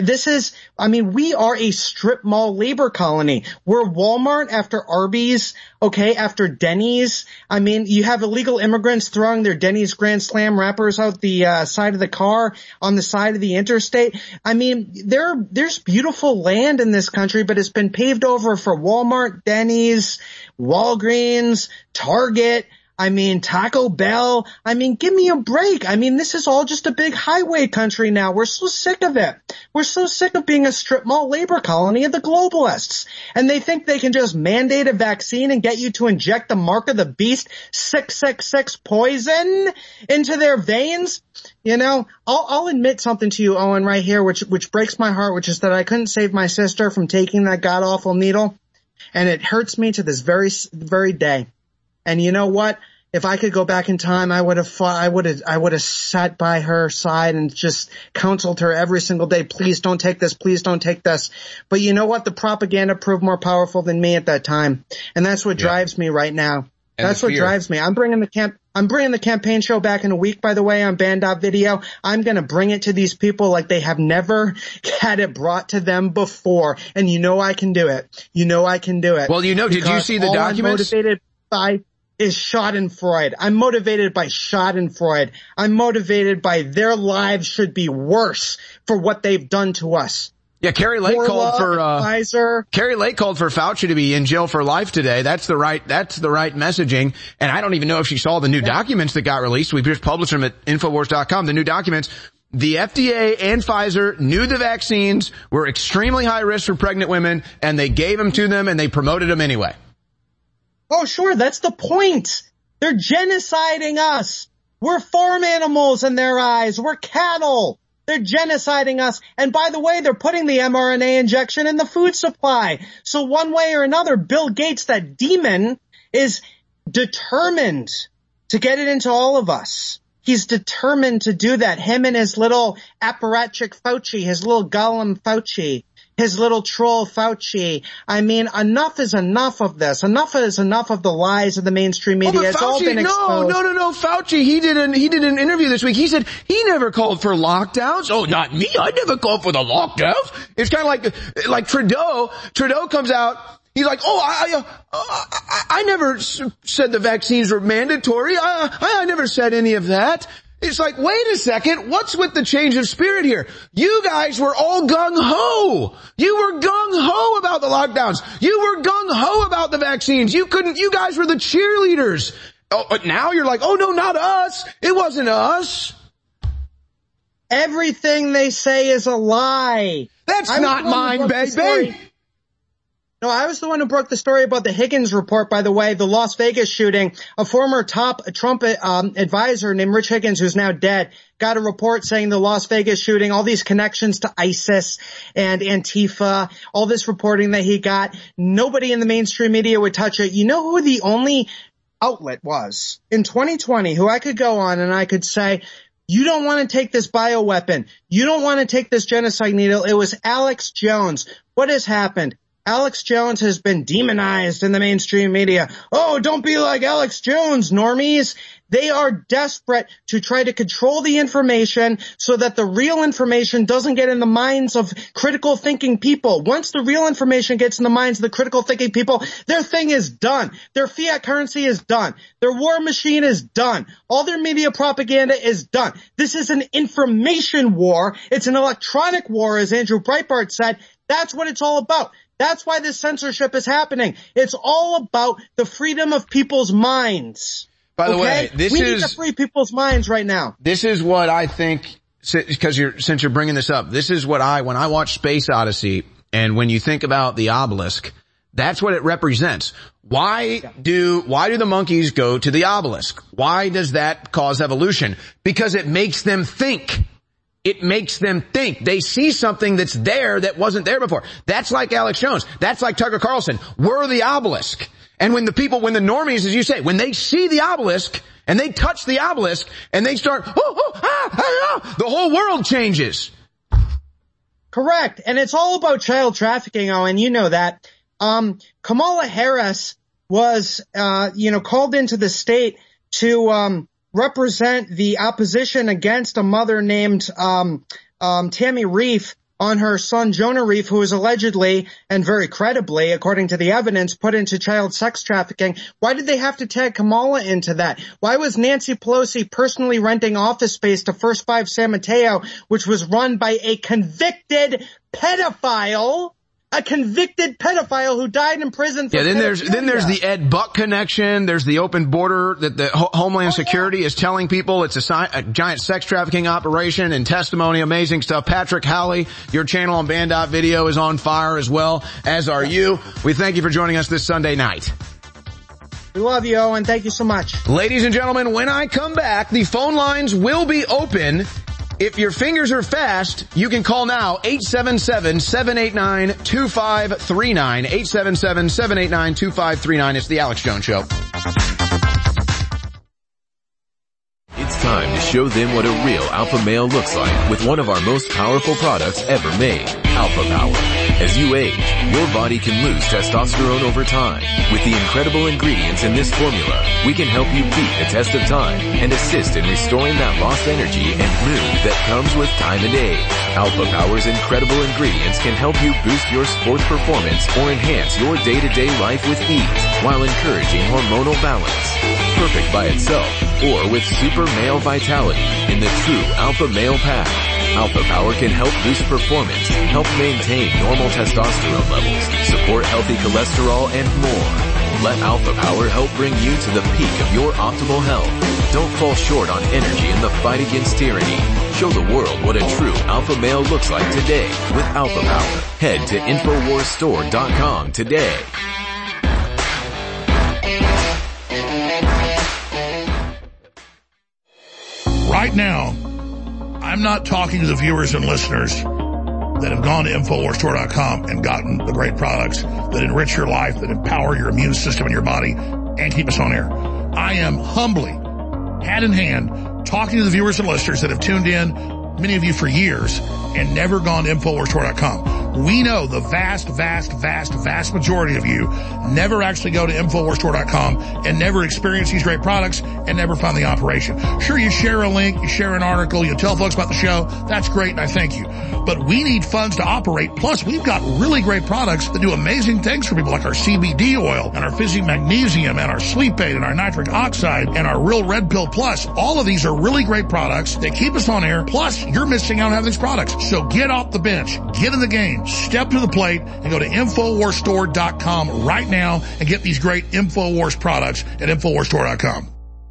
We are a strip mall labor colony. We're Walmart after Arby's, okay, after Denny's. I mean, you have illegal immigrants throwing their Denny's Grand Slam wrappers out the side of the car on the side of the interstate. I mean, there's beautiful land in this country, but it's been paved over for Walmart, Denny's, Walgreens, Target. I mean, Taco Bell. I mean, give me a break. I mean, this is all just a big highway country now. We're so sick of it. We're so sick of being a strip mall labor colony of the globalists. And they think they can just mandate a vaccine and get you to inject the mark of the beast, 666 poison into their veins. You know, I'll admit something to you, Owen, right here, which breaks my heart, which is that I couldn't save my sister from taking that god-awful needle. And it hurts me to this very day. And you know what? if I could go back in time, I would have fought, I would have sat by her side and just counseled her every single day. Please don't take this. Please don't take this. But you know what? The propaganda proved more powerful than me at that time. And that's what drives me right now. And that's what drives me. I'm bringing the campaign show back in a week, by the way, on Band.video. I'm going to bring it to these people like they have never had it brought to them before. And you know I can do it. You know I can do it. Well, did you see the documents? I'm motivated by is Schadenfreude. I'm motivated by Schadenfreude. I'm motivated by their lives should be worse for what they've done to us. Yeah, Carrie Lake called for Fauci to be in jail for life today. That's the right messaging. And I don't even know if she saw the new documents that got released. We just published them at Infowars.com. The new documents. The FDA and Pfizer knew the vaccines were extremely high risk for pregnant women, and they gave them to them and they promoted them anyway. Oh, sure. That's the point. They're genociding us. We're farm animals in their eyes. We're cattle. They're genociding us. And by the way, they're putting the mRNA injection in the food supply. So one way or another, Bill Gates, that demon, is determined to get it into all of us. He's determined to do that. Him and his little apparatchik Fauci, his little Gollum Fauci, his little troll Fauci. I mean, enough is enough of this. Enough is enough of the lies of the mainstream media. It's all been exposed. No. Fauci, he did an interview this week. He said he never called for lockdowns. Oh, not me. I never called for the lockdowns. It's kind of like Trudeau. Trudeau comes out. He's like, I never said the vaccines were mandatory. I never said any of that. It's like, wait a second, what's with the change of spirit here? You guys were all gung-ho. You were gung-ho about the lockdowns. You were gung-ho about the vaccines. You guys were the cheerleaders. Oh, but now you're like, oh no, not us. It wasn't us. Everything they say is a lie. That's not mine, baby. No, I was the one who broke the story about the Higgins report, by the way, the Las Vegas shooting. A former top Trump advisor named Rich Higgins, who's now dead, got a report saying the Las Vegas shooting, all these connections to ISIS and Antifa, all this reporting that he got. Nobody in the mainstream media would touch it. You know who the only outlet was in 2020 who I could go on and I could say, you don't want to take this bioweapon. You don't want to take this genocide needle. It was Alex Jones. What has happened? Alex Jones has been demonized in the mainstream media. Oh, don't be like Alex Jones, normies. They are desperate to try to control the information so that the real information doesn't get in the minds of critical thinking people. Once the real information gets in the minds of the critical thinking people, their thing is done. Their fiat currency is done. Their war machine is done. All their media propaganda is done. This is an information war. It's an electronic war, as Andrew Breitbart said. That's what it's all about. That's why this censorship is happening. It's all about the freedom of people's minds. By the way, we need to free people's minds right now. This is what I think, since you're bringing this up, this is what when I watch Space Odyssey, and when you think about the obelisk, that's what it represents. Why do the monkeys go to the obelisk? Why does that cause evolution? Because it makes them think. It makes them think. They see something that's there that wasn't there before. That's like Alex Jones. That's like Tucker Carlson. We're the obelisk. And when the normies, as you say, when they see the obelisk and they touch the obelisk and they start, the whole world changes. Correct. And it's all about child trafficking, Owen. You know that. Kamala Harris was, called into the state to, represent the opposition against a mother named Tammy Reif on her son Jonah Reif, who was allegedly and very credibly, according to the evidence, put into child sex trafficking. Why did they have to tag Kamala into that? Why was Nancy Pelosi personally renting office space to First Five San Mateo, which was run by a convicted pedophile? A convicted pedophile who died in prison for then there's the Ed Buck connection. There's the open border that the Homeland Security is telling people it's a giant sex trafficking operation, and testimony, amazing stuff. Patrick Howley, your channel on Band.video is on fire as well, as are you. We thank you for joining us this Sunday night. We love you, Owen. Thank you so much. Ladies and gentlemen, when I come back, the phone lines will be open. If your fingers are fast, you can call now, 877-789-2539, 877-789-2539. It's the Alex Jones Show. time to show them what a real alpha male looks like with one of our most powerful products ever made, Alpha Power. As you age, your body can lose testosterone over time. With the incredible ingredients in this formula, we can help you beat the test of time and assist in restoring that lost energy and mood that comes with time and age. Alpha Power's incredible ingredients can help you boost your sports performance or enhance your day-to-day life with ease while encouraging hormonal balance. Perfect by itself or with super male vitality in the true Alpha Male Pack. Alpha Power can help boost performance, help maintain normal testosterone levels, support healthy cholesterol, and more. Let Alpha Power help bring you to the peak of your optimal health. Don't fall short on energy in the fight against tyranny. Show the world what a true alpha male looks like today with Alpha Power. Head to InfoWarsStore.com today. Right now, I'm not talking to the viewers and listeners that have gone to InfoWarsStore.com and gotten the great products that enrich your life, that empower your immune system and your body, and keep us on air. I am humbly, hand in hand, talking to the viewers and listeners that have tuned in, many of you for years, and never gone to InfoWarsStore.com. We know the vast majority of you never actually go to InfoWarsStore.com and never experience these great products and never find the operation. Sure, you share a link, you share an article, you tell folks about the show. That's great, and I thank you. But we need funds to operate. Plus, we've got really great products that do amazing things for people, like our CBD oil and our Fizzy Magnesium and our Sleep Aid and our Nitric Oxide and our Real Red Pill Plus. All of these are really great products. They keep us on air. Plus, you're missing out on having these products. So get off the bench. Get in the game. Step to the plate and go to InfoWarsStore.com right now and get these great InfoWars products at InfoWarsStore.com.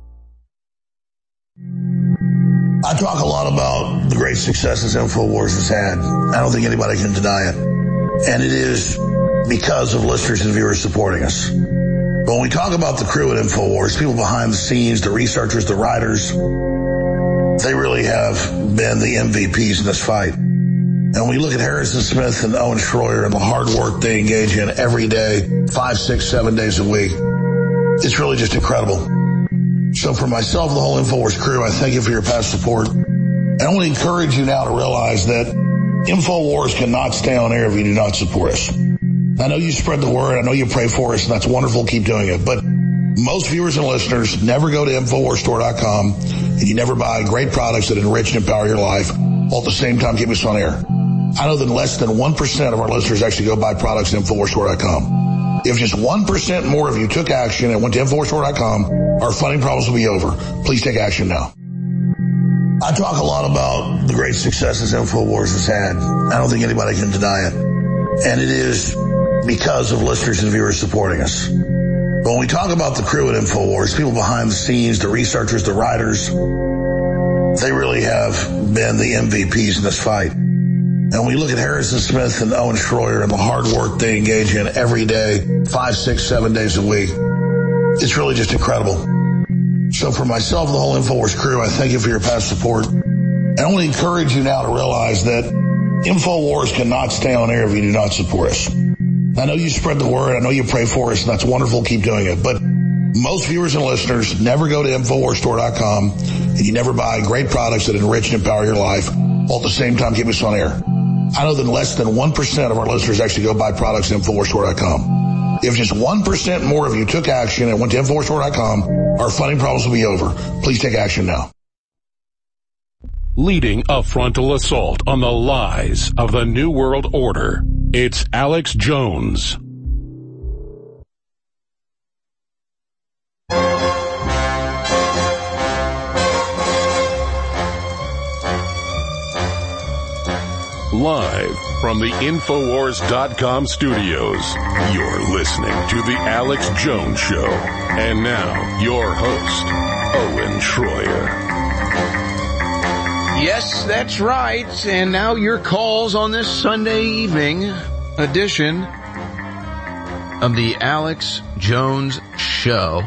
I talk a lot about the great successes InfoWars has had. I don't think anybody can deny it. And it is because of listeners and viewers supporting us. But when we talk about the crew at InfoWars, people behind the scenes, the researchers, the writers, they really have been the MVPs in this fight. And when we look at Harrison Smith and Owen Schroyer and the hard work they engage in every day, 5, 6, 7 days a week, it's really just incredible. So for myself and the whole InfoWars crew, I thank you for your past support. And I want to encourage you now to realize that InfoWars cannot stay on air if you do not support us. I know you spread the word. I know you pray for us, and that's wonderful. Keep doing it. But most viewers and listeners never go to InfoWarsStore.com, and you never buy great products that enrich and empower your life, while at the same time keep us on air. I know that less than 1% of our listeners actually go buy products at InfoWarsStore.com. If just 1% more of you took action and went to InfoWarsStore.com, our funding problems will be over. Please take action now. I talk a lot about the great successes InfoWars has had. I don't think anybody can deny it. And it is because of listeners and viewers supporting us. But when we talk about the crew at InfoWars, people behind the scenes, the researchers, the writers, they really have been the MVPs in this fight. And when we look at Harrison Smith and Owen Schroyer and the hard work they engage in every day, 5, 6, 7 days a week, it's really just incredible. So for myself and the whole InfoWars crew, I thank you for your past support. And I want to encourage you now to realize that InfoWars cannot stay on air if you do not support us. I know you spread the word. I know you pray for us, and that's wonderful. Keep doing it. But most viewers and listeners never go to InfoWarsStore.com, and you never buy great products that enrich and empower your life, while at the same time keep us on air. I know that less than 1% of our listeners actually go buy products at InfoWarsStore.com. If just 1% more of you took action and went to InfoWarsStore.com, our funding problems will be over. Please take action now. Leading a frontal assault on the lies of the New World Order, it's Alex Jones. Live from the Infowars.com studios, you're listening to The Alex Jones Show. And now, your host, Owen Schroyer. Yes, that's right. And now your calls on this Sunday evening edition of the Alex Jones Show.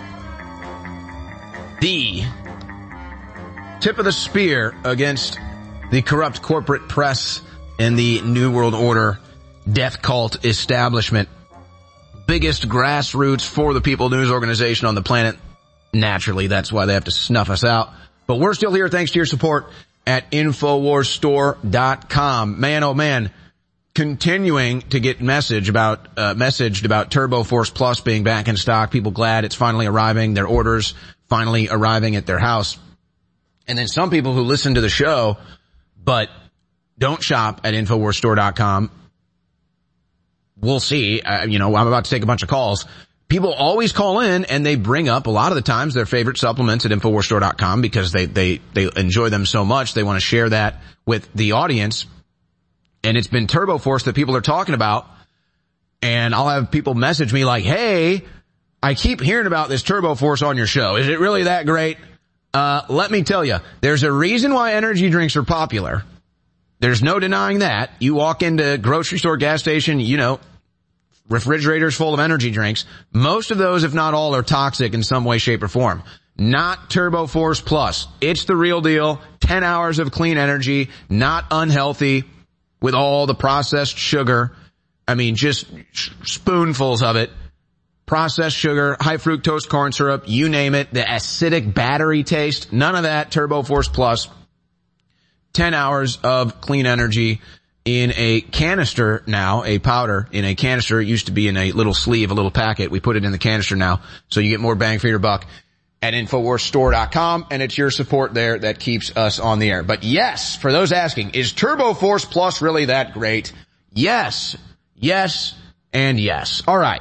The tip of the spear against the corrupt corporate press and the New World Order death cult establishment. Biggest grassroots for the people news organization on the planet. Naturally, that's why they have to snuff us out. But we're still here thanks to your support at InfoWarsStore.com. Man, oh man, continuing to get messaged about Turbo Force Plus being back in stock. People glad it's finally arriving. Their orders finally arriving at their house. And then some people who listen to the show but don't shop at InfoWarsStore.com. We'll see. I'm about to take a bunch of calls. People always call in and they bring up a lot of the times their favorite supplements at InfoWarsStore.com because they enjoy them so much. They want to share that with the audience. And it's been Turbo Force that people are talking about. And I'll have people message me like, hey, I keep hearing about this Turbo Force on your show. Is it really that great? Let me tell you, there's a reason why energy drinks are popular. There's no denying that. You walk into grocery store, gas station, refrigerators full of energy drinks. Most of those, if not all, are toxic in some way, shape, or form. Not Turbo Force Plus. It's the real deal. 10 hours of clean energy, not unhealthy with all the processed sugar. I mean, just spoonfuls of it. Processed sugar, high fructose corn syrup, you name it, the acidic battery taste, none of that. Turbo Force Plus. 10 hours of clean energy in a canister now, a powder in a canister. It used to be in a little sleeve, a little packet. We put it in the canister now, so you get more bang for your buck at InfoWarsStore.com, and it's your support there that keeps us on the air. But yes, for those asking, is Turbo Force Plus really that great? Yes, yes, and yes. All right.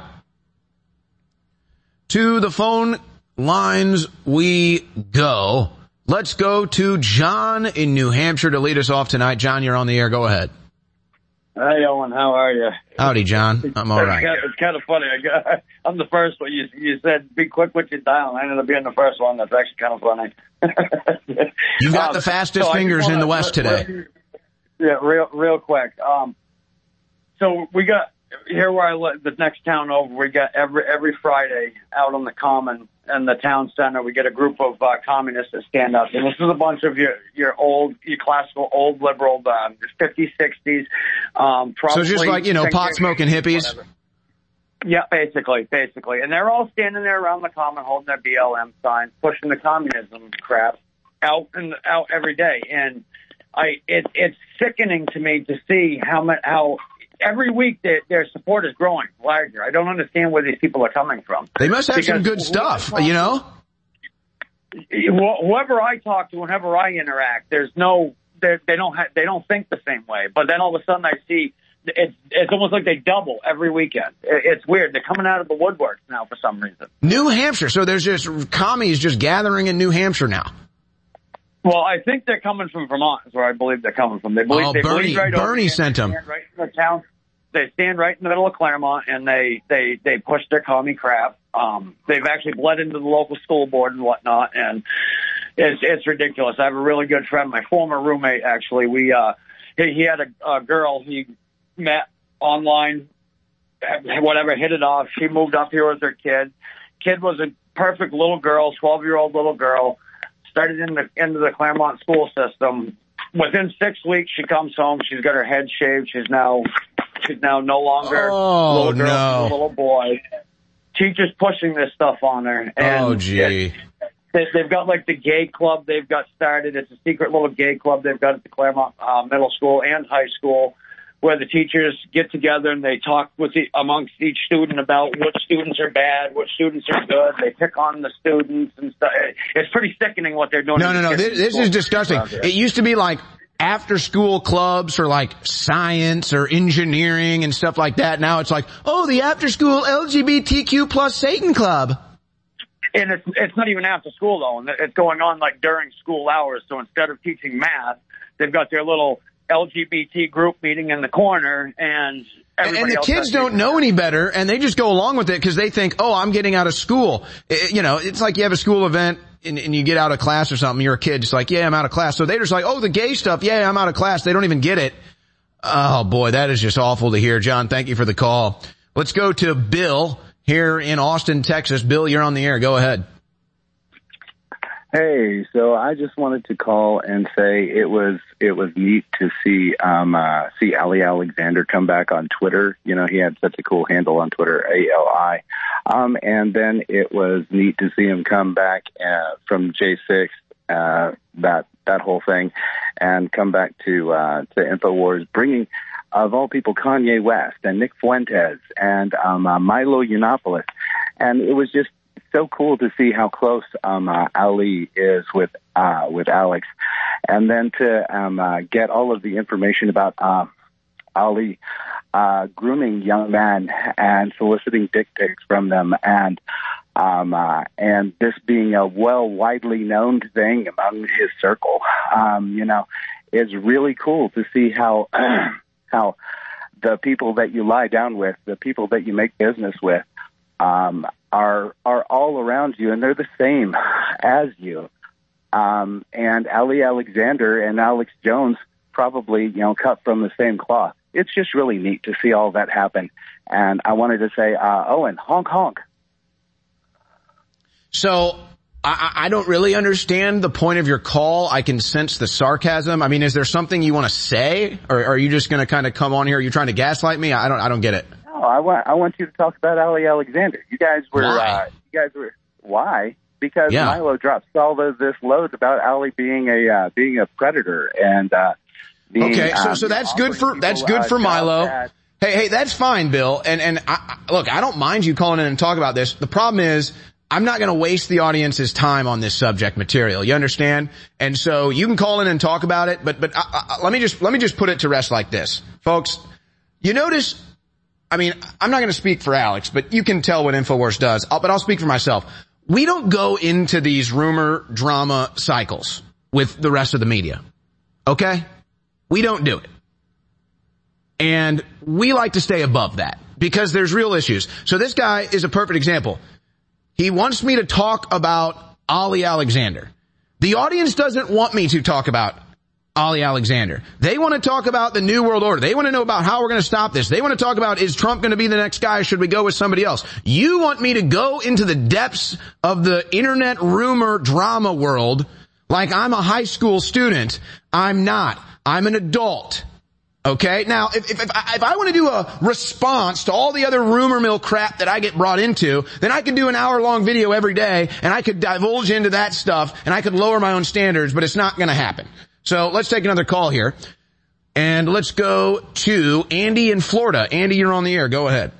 To the phone lines we go. Let's go to John in New Hampshire to lead us off tonight. John, you're on the air. Go ahead. Hey, Owen. How are you? Howdy, John. I'm all right. It's kind of funny. I'm the first one. You said be quick with your dial. I ended up being the first one. That's actually kind of funny. You've got the fastest fingers in the West today. Yeah, real quick. So we got here where I live, the next town over. We got every Friday out on the Common and the town center. We get a group of communists that stand up, and this is a bunch of your classical old liberal 50s, 60s. So just like pot smoking hippies. Whatever. Yeah, basically, and they're all standing there around the Common holding their BLM signs, pushing the communism crap out every day, and it's sickening to me to see how every week their support is growing larger. I don't understand where these people are coming from. They must have some good stuff, Whoever I talk to, whenever I interact, they don't think the same way. But then all of a sudden I see it's almost like they double every weekend. It's weird. They're coming out of the woodworks now for some reason. New Hampshire. So there's just commies just gathering in New Hampshire now. Well, I think they're coming from Vermont, is where I believe they're coming from. Bernie sent them. Right in the town. They stand right in the middle of Claremont, and they push their commie crap. They've actually bled into the local school board and whatnot, and it's ridiculous. I have a really good friend, my former roommate, actually. He had a girl he met online, whatever, hit it off. She moved up here with her kid. Kid was a perfect little girl, 12-year-old little girl. Started into the Claremont school system. Within 6 weeks, she comes home. She's got her head shaved. She's now no longer a little girl, a little boy. Teachers pushing this stuff on her. And they've got like the gay club they've got started. It's a secret little gay club they've got at the Claremont middle school and high school, where the teachers get together and they talk amongst each student about what students are bad, what students are good. They pick on the students and stuff. It's pretty sickening what they're doing. No. This is disgusting. It used to be like after school clubs for like science or engineering and stuff like that. Now it's like, the after school LGBTQ plus Satan club. And it's not even after school though. And it's going on like during school hours. So instead of teaching math, they've got their little LGBT group meeting in the corner, and the kids don't know any better, and they just go along with it because they think, I'm getting out of school. It's like you have a school event and you get out of class or something. You're a kid, just like, I'm out of class. So they're just like, the gay stuff, I'm out of class. They don't even get it. Oh boy, that is just awful to hear. John, thank you for the call. Let's go to Bill here in Austin, Texas. Bill, you're on the air. Go ahead. Hey, so I just wanted to call and say it was neat to see Ali Alexander come back on Twitter. He had such a cool handle on Twitter, ALI. And then it was neat to see him come back from J6 that whole thing, and come back to InfoWars, bringing, of all people, Kanye West and Nick Fuentes and Milo Yiannopoulos, and it was just so cool to see how close Ali is with Alex, and then to get all of the information about Ali grooming young men and soliciting dick pics from them, and this being a widely known thing among his circle, is really cool to see how the people that you lie down with, the people that you make business with, are all around you, and they're the same as you. And Ali Alexander and Alex Jones probably, cut from the same cloth. It's just really neat to see all that happen. And I wanted to say, Owen, honk, honk. So I don't really understand the point of your call. I can sense the sarcasm. I mean, is there something you want to say, or are you just going to kind of come on here? Are you trying to gaslight me? I don't get it. No, I want you to talk about Ali Alexander. You guys were, why? Because Milo drops all this loads about Ali being a predator and, okay, so that's good for Milo. Hey, that's fine, Bill. And look, I don't mind you calling in and talk about this. The problem is, I'm not going to waste the audience's time on this subject material. You understand? And so you can call in and talk about it, but let me just put it to rest like this, folks. You notice, I mean, I'm not going to speak for Alex, but you can tell what InfoWars does. But I'll speak for myself. We don't go into these rumor drama cycles with the rest of the media. Okay? We don't do it. And we like to stay above that because there's real issues. So this guy is a perfect example. He wants me to talk about Ali Alexander. The audience doesn't want me to talk about Ali Alexander. They want to talk about the New World Order. They want to know about how we're going to stop this. They want to talk about, is Trump going to be the next guy? Should we go with somebody else? You want me to go into the depths of the internet rumor drama world like I'm a high school student. I'm not. I'm an adult. Okay? Now, if I want to do a response to all the other rumor mill crap that I get brought into, then I could do an hour-long video every day, and I could divulge into that stuff, and I could lower my own standards, but it's not going to happen. So let's take another call here, and let's go to Andy in Florida. Andy, you're on the air. Go ahead.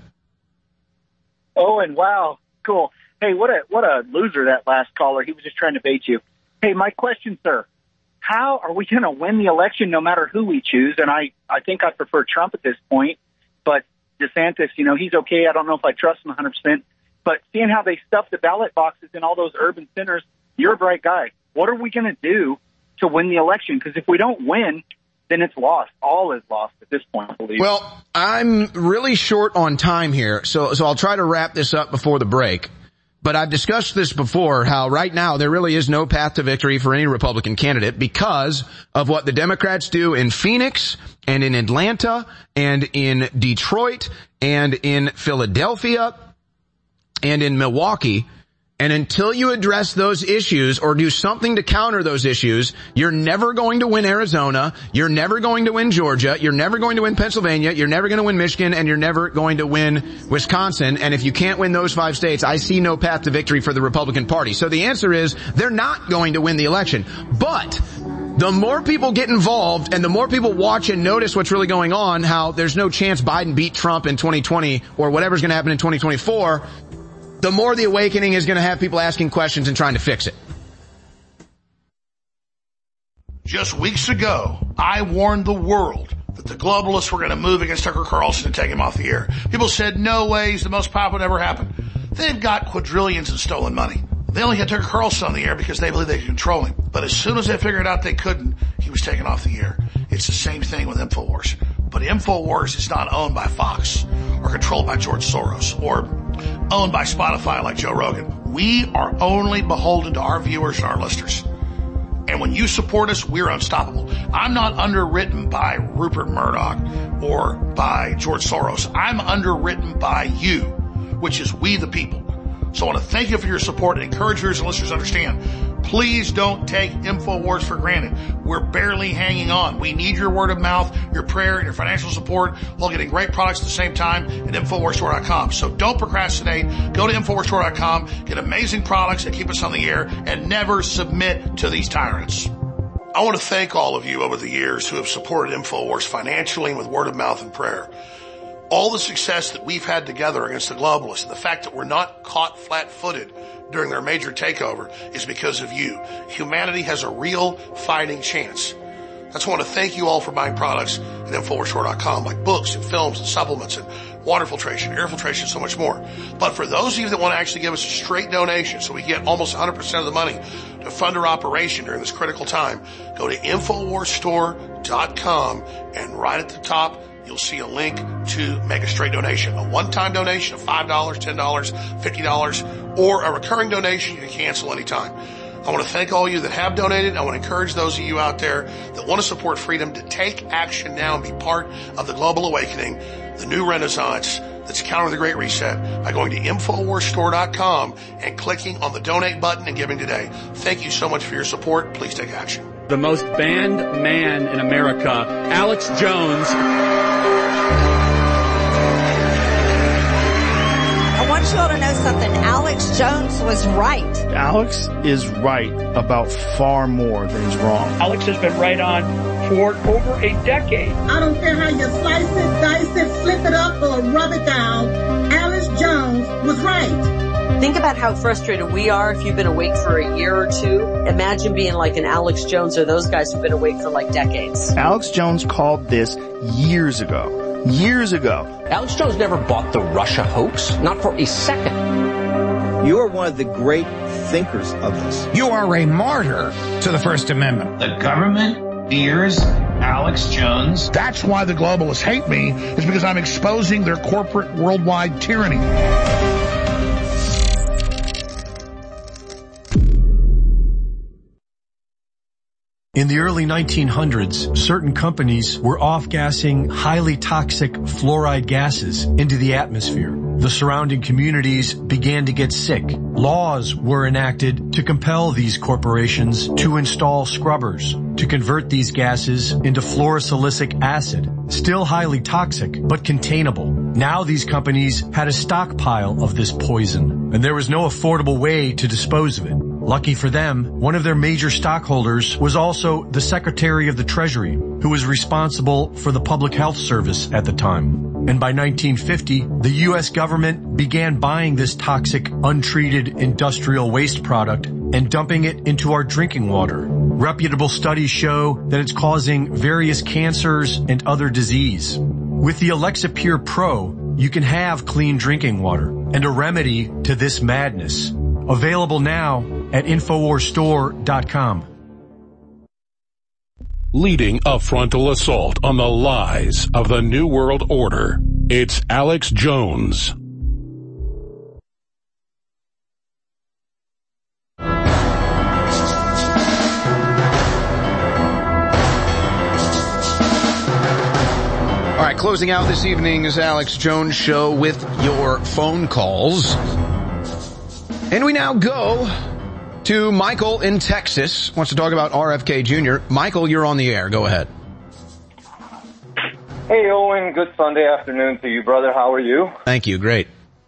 Oh, and wow, cool. Hey, what a loser, that last caller. He was just trying to bait you. Hey, my question, sir. How are we going to win the election no matter who we choose? And I think I prefer Trump at this point. But DeSantis, he's okay. I don't know if I trust him 100%. But seeing how they stuff the ballot boxes in all those urban centers, you're a bright guy. What are we going to do to win the election? Because if we don't win, then it's lost. All is lost at this point, I believe. Well, I'm really short on time here, so I'll try to wrap this up before the break. But I've discussed this before, how right now there really is no path to victory for any Republican candidate because of what the Democrats do in Phoenix and in Atlanta and in Detroit and in Philadelphia and in Milwaukee. And until you address those issues or do something to counter those issues, you're never going to win Arizona, you're never going to win Georgia, you're never going to win Pennsylvania, you're never going to win Michigan, and you're never going to win Wisconsin. And if you can't win those 5 states, I see no path to victory for the Republican Party. So the answer is they're not going to win the election. But the more people get involved and the more people watch and notice what's really going on, how there's no chance Biden beat Trump in 2020 or whatever's going to happen in 2024, the more the awakening is going to have people asking questions and trying to fix it. Just weeks ago, I warned the world that the globalists were going to move against Tucker Carlson and take him off the air. People said, no way, he's the most powerful that ever happened. They've got quadrillions in stolen money. They only had Tucker Carlson on the air because they believe they could control him. But as soon as they figured out they couldn't, he was taken off the air. It's the same thing with InfoWars. But InfoWars is not owned by Fox or controlled by George Soros or owned by Spotify like Joe Rogan. We are only beholden to our viewers and our listeners. And when you support us, we're unstoppable. I'm not underwritten by Rupert Murdoch or by George Soros. I'm underwritten by you, which is we the people. So I want to thank you for your support and encourage viewers and listeners to understand. Please don't take InfoWars for granted. We're barely hanging on. We need your word of mouth, your prayer, and your financial support while getting great products at the same time at InfoWarsStore.com. So don't procrastinate. Go to InfoWarsStore.com, get amazing products that keep us on the air, and never submit to these tyrants. I want to thank all of you over the years who have supported InfoWars financially and with word of mouth and prayer. All the success that we've had together against the globalists and the fact that we're not caught flat-footed during their major takeover is because of you. Humanity has a real fighting chance. That's why I want to thank you all for buying products at InfoWarsStore.com, like books and films and supplements and water filtration, air filtration, so much more. But for those of you that want to actually give us a straight donation so we get almost 100% of the money to fund our operation during this critical time, go to InfoWarsStore.com, and right at the top, you'll see a link to make a straight donation. A one-time donation of $5, $10, $50, or a recurring donation you can cancel anytime. I want to thank all of you that have donated. I want to encourage those of you out there that want to support freedom to take action now and be part of the global awakening, the new renaissance that's countering the Great Reset, by going to InfoWarsStore.com and clicking on the donate button and giving today. Thank you so much for your support. Please take action. The most banned man in America, Alex Jones. I want you all to know something. Alex Jones was right. Alex is right about far more than he's wrong. Alex has been right on for over a decade. I don't care how you slice it, dice it, flip it up, or rub it down. Alex Jones was right. Think about how frustrated we are if you've been awake for a year or two. Imagine being like an Alex Jones or those guys who've been awake for like decades. Alex Jones called this years ago. Years ago. Alex Jones never bought the Russia hoax, not for a second. You are one of the great thinkers of this. You are a martyr to the First Amendment. The government fears Alex Jones. That's why the globalists hate me, is because I'm exposing their corporate worldwide tyranny. In the early 1900s, certain companies were off-gassing highly toxic fluoride gases into the atmosphere. The surrounding communities began to get sick. Laws were enacted to compel these corporations to install scrubbers to convert these gases into fluorosilicic acid, still highly toxic, but containable. Now these companies had a stockpile of this poison, and there was no affordable way to dispose of it. Lucky for them, one of their major stockholders was also the Secretary of the Treasury, who was responsible for the Public Health Service at the time. And by 1950, the U.S. government began buying this toxic, untreated industrial waste product and dumping it into our drinking water. Reputable studies show that it's causing various cancers and other disease. With the Alexa Pure Pro, you can have clean drinking water and a remedy to this madness. Available now at InfoWarsStore.com. Leading a frontal assault on the lies of the New World Order, it's Alex Jones. All right, closing out this evening's Alex Jones show with your phone calls. And we now go to Michael in Texas. Wants to talk about RFK Jr. Michael, you're on the air. Go ahead. Hey, Owen. Good Sunday afternoon to you, brother. How are you? Thank you. Great.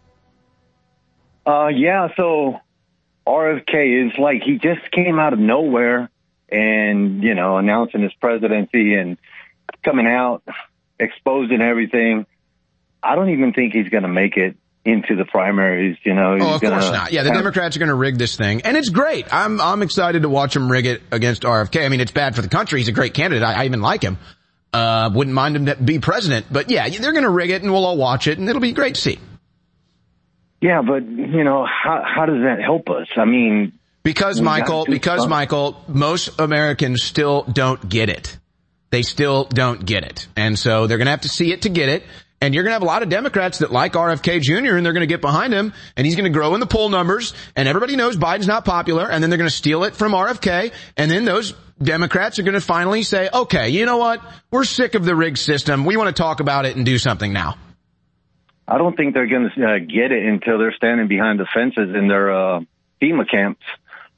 So RFK is like he just came out of nowhere and, announcing his presidency and coming out, exposing everything. I don't even think he's going to make it into the primaries, of course not. Yeah, the Democrats are going to rig this thing, and it's great. I'm excited to watch him rig it against RFK. I mean, it's bad for the country. He's a great candidate. I even like him. Wouldn't mind him to be president. But yeah, they're going to rig it, and we'll all watch it, and it'll be great to see. Yeah, but, how does that help us? I mean... Because, Michael, most Americans still don't get it. They still don't get it. And so they're going to have to see it to get it. And you're going to have a lot of Democrats that like RFK Jr. and they're going to get behind him and he's going to grow in the poll numbers and everybody knows Biden's not popular and then they're going to steal it from RFK and then those Democrats are going to finally say, okay, you know what? We're sick of the rigged system. We want to talk about it and do something now. I don't think they're going to get it until they're standing behind the fences in their FEMA camps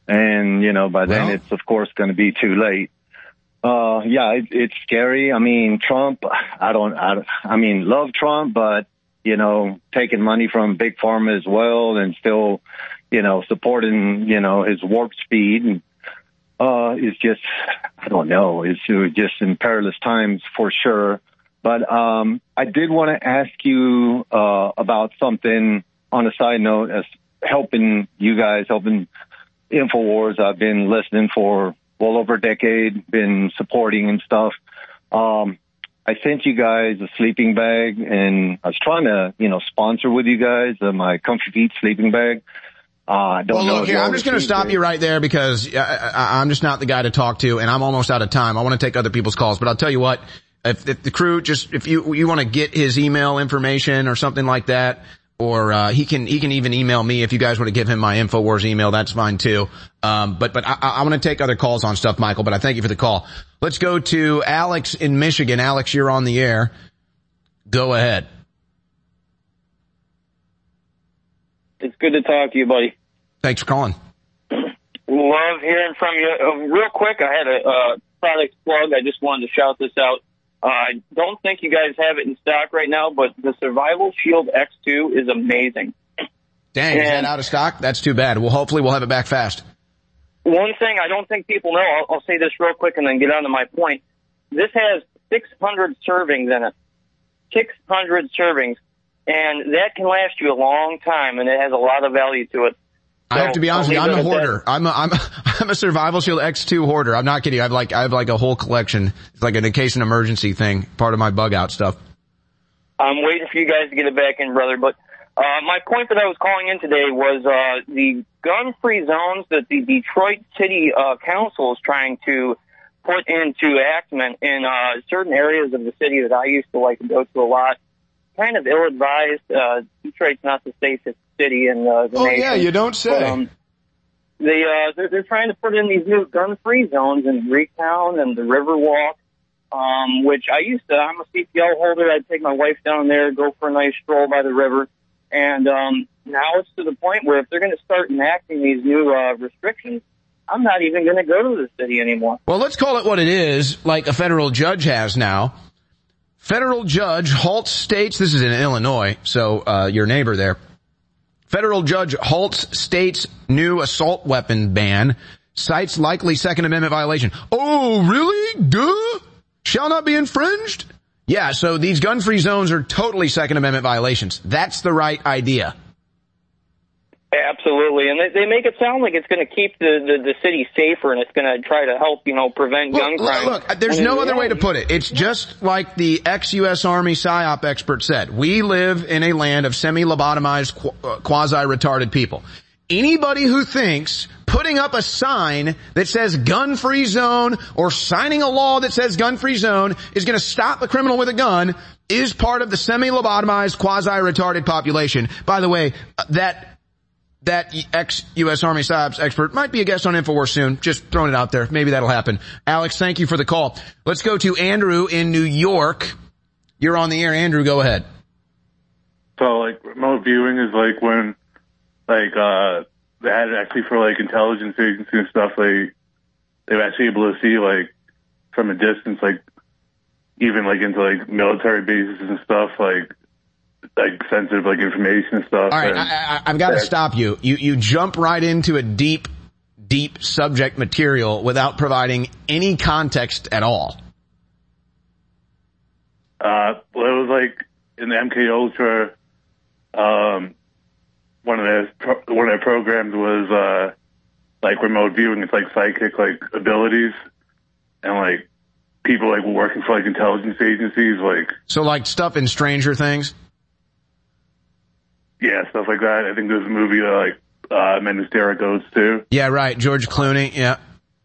And, by then it's, of course, going to be too late. It's scary. I mean, Trump, love Trump, but, taking money from Big Pharma as well and still, supporting, his warp speed and, is just, I don't know, it's just in perilous times for sure. But, I did want to ask you, about something on a side note as helping InfoWars. I've been listening for well over a decade, been supporting and stuff. I sent you guys a sleeping bag, and I was trying to, sponsor with you guys my Comfy Feet sleeping bag. I'm just going to stop you right there because I'm just not the guy to talk to, and I'm almost out of time. I want to take other people's calls, but I'll tell you what, if the crew if you want to get his email information or something like that, or he can even email me if you guys want to give him my InfoWars email. That's fine too. But I want to take other calls on stuff, Michael. But I thank you for the call. Let's go to Alex in Michigan. Alex, you're on the air. Go ahead. It's good to talk to you, buddy. Thanks for calling. Love hearing from you. Real quick, I had a product plug. I just wanted to shout this out. I don't think you guys have it in stock right now, but the Survival Shield X2 is amazing. Dang, is that out of stock? That's too bad. Well, hopefully we'll have it back fast. One thing I don't think people know, I'll say this real quick and then get on to my point. This has 600 servings in it. 600 servings. And that can last you a long time, and it has a lot of value to it. I have to be honest with you, I'm a hoarder. I'm a Survival Shield X2 hoarder. I'm not kidding. I have like a whole collection. It's like in case an emergency thing, part of my bug out stuff. I'm waiting for you guys to get it back in, brother. But my point that I was calling in today was the gun-free zones that the Detroit City Council is trying to put into enactment in certain areas of the city that I used to like to go to a lot. Kind of ill-advised. Detroit's not the safest city in the nation. Oh, yeah, you don't say. But, they're trying to put in these new gun-free zones in Greektown and the Riverwalk, which I'm a CPL holder. I'd take my wife down there, go for a nice stroll by the river. And now it's to the point where if they're going to start enacting these new restrictions, I'm not even going to go to the city anymore. Well, let's call it what it is, like a federal judge has now. Federal judge halts states, this is in Illinois, so your neighbor there. Federal judge halts state's new assault weapon ban, cites likely Second Amendment violation. Oh, really? Duh? Shall not be infringed? Yeah, so these gun-free zones are totally Second Amendment violations. That's the right idea. Absolutely, and they make it sound like it's going to keep the city safer and it's going to try to help, prevent gun crime. Look, there's no other way to put it. It's just like the ex-U.S. Army PSYOP expert said. We live in a land of semi-lobotomized, quasi-retarded people. Anybody who thinks putting up a sign that says gun-free zone or signing a law that says gun-free zone is going to stop a criminal with a gun is part of the semi-lobotomized, quasi-retarded population. By the way, that ex-U.S. Army PSYOPs expert might be a guest on InfoWars soon. Just throwing it out there. Maybe that'll happen. Alex, thank you for the call. Let's go to Andrew in New York. You're on the air. Andrew, go ahead. So, remote viewing is when, they had it actually for, intelligence agencies and stuff. They were actually able to see, from a distance, even, into, military bases and stuff, sensitive information and stuff. All right, I've got to stop you. You jump right into a deep subject material without providing any context at all. Well, it was in the MK Ultra. One of their programs was remote viewing. It's psychic abilities, and people working for intelligence agencies So stuff in Stranger Things. Yeah, stuff like that. I think there's a movie Menacera goes to. Yeah, right. George Clooney. Yeah.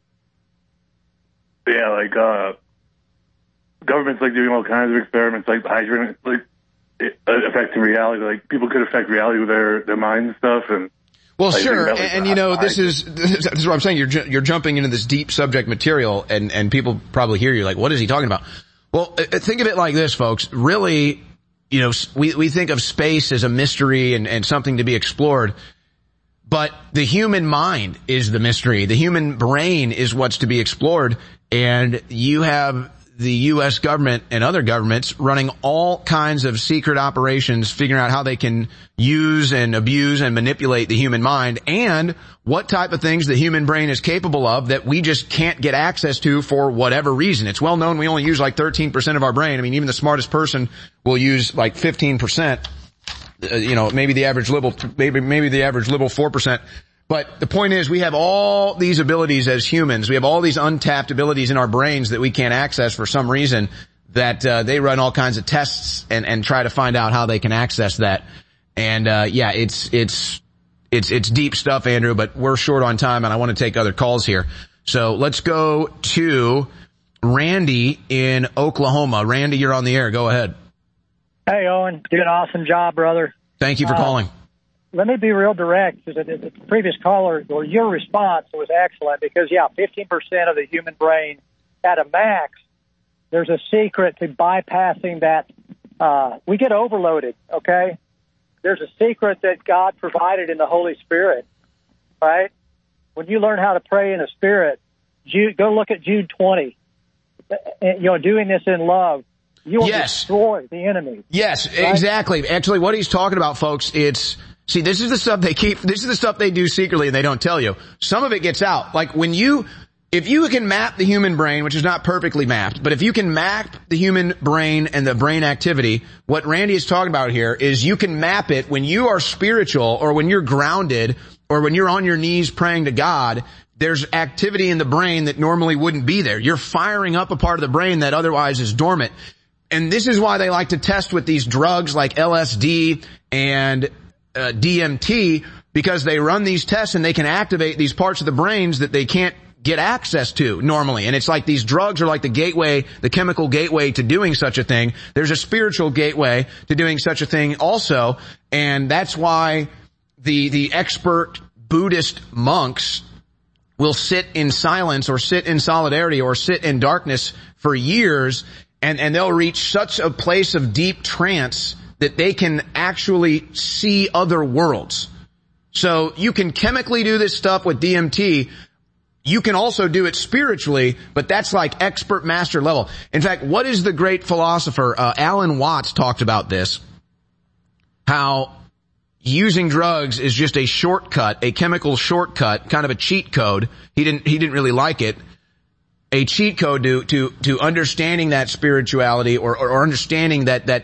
Yeah, government's doing all kinds of experiments, hydrogen, affecting reality. People could affect reality with their minds and stuff. And well, sure. And this is what I'm saying. You're jumping into this deep subject material, and people probably hear you what is he talking about? Well, think of it like this, folks. Really. We think of space as a mystery and something to be explored. But the human mind is the mystery. The human brain is what's to be explored. And you have the U.S. government and other governments running all kinds of secret operations, figuring out how they can use and abuse and manipulate the human mind and what type of things the human brain is capable of that we just can't get access to for whatever reason. It's well known we only use like 13% of our brain. I mean, even the smartest person will use like 15%. Maybe the average liberal 4%. But the point is, we have all these abilities as humans. We have all these untapped abilities in our brains that we can't access for some reason, that they run all kinds of tests and try to find out how they can access that. And it's deep stuff, Andrew, but we're short on time and I want to take other calls here. So let's go to Randy in Oklahoma. Randy, you're on the air. Go ahead. Hey, Owen. Doing an awesome job, brother. Thank you for calling. Let me be real direct, because the previous caller, or your response was excellent, because, 15% of the human brain at a max, there's a secret to bypassing that. We get overloaded, okay? There's a secret that God provided in the Holy Spirit, right? When you learn how to pray in the Spirit, go look at Jude 20. Doing this in love, you will destroy the enemy. Yes, right? Exactly. Actually, what he's talking about, folks, see, this is the stuff this is the stuff they do secretly and they don't tell you. Some of it gets out. Like if you can map the human brain, which is not perfectly mapped, but if you can map the human brain and the brain activity, what Randy is talking about here is you can map it when you are spiritual or when you're grounded or when you're on your knees praying to God. There's activity in the brain that normally wouldn't be there. You're firing up a part of the brain that otherwise is dormant. And this is why they like to test with these drugs like LSD and DMT, because they run these tests and they can activate these parts of the brains that they can't get access to normally. And it's like these drugs are like the gateway, the chemical gateway to doing such a thing. There's a spiritual gateway to doing such a thing also. And that's why the expert Buddhist monks will sit in silence or sit in solidarity or sit in darkness for years, and they'll reach such a place of deep trance that they can actually see other worlds. So you can chemically do this stuff with DMT. You can also do it spiritually, but that's like expert master level. In fact, what is the great philosopher, Alan Watts talked about this, how using drugs is just a shortcut, a chemical shortcut, kind of a cheat code. He didn't really like it. A cheat code to understanding that spirituality or understanding that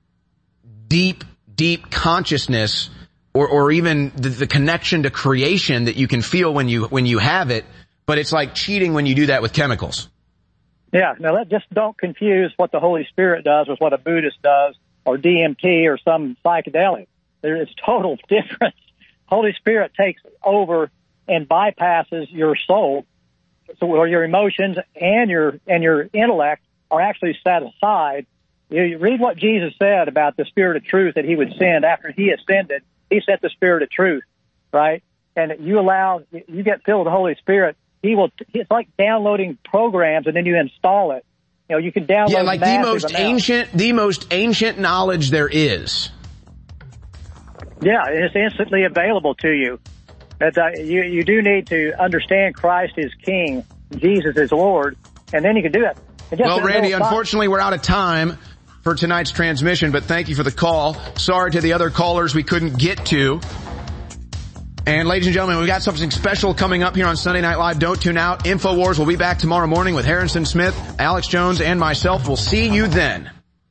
deep consciousness or even the connection to creation that you can feel when you have it, but it's like cheating when you do that with chemicals. Yeah, now just don't confuse what the Holy Spirit does with what a Buddhist does or DMT or some psychedelic. There is total difference. Holy Spirit takes over and bypasses your soul, so where your emotions and your intellect are actually set aside. You read what Jesus said about the Spirit of truth that he would send after he ascended. He sent the Spirit of truth, right? And you get filled with the Holy Spirit. It's like downloading programs and then you install it. You can download like the most ancient knowledge there is. Yeah, it's instantly available to you. You do need to understand Christ is King, Jesus is Lord, and then you can do it. Well, Randy, unfortunately, we're out of time for tonight's transmission, but thank you for the call. Sorry to the other callers we couldn't get to. And ladies and gentlemen, we've got something special coming up here on Sunday Night Live. Don't tune out. InfoWars will be back tomorrow morning with Harrison Smith, Alex Jones, and myself. We'll see you then.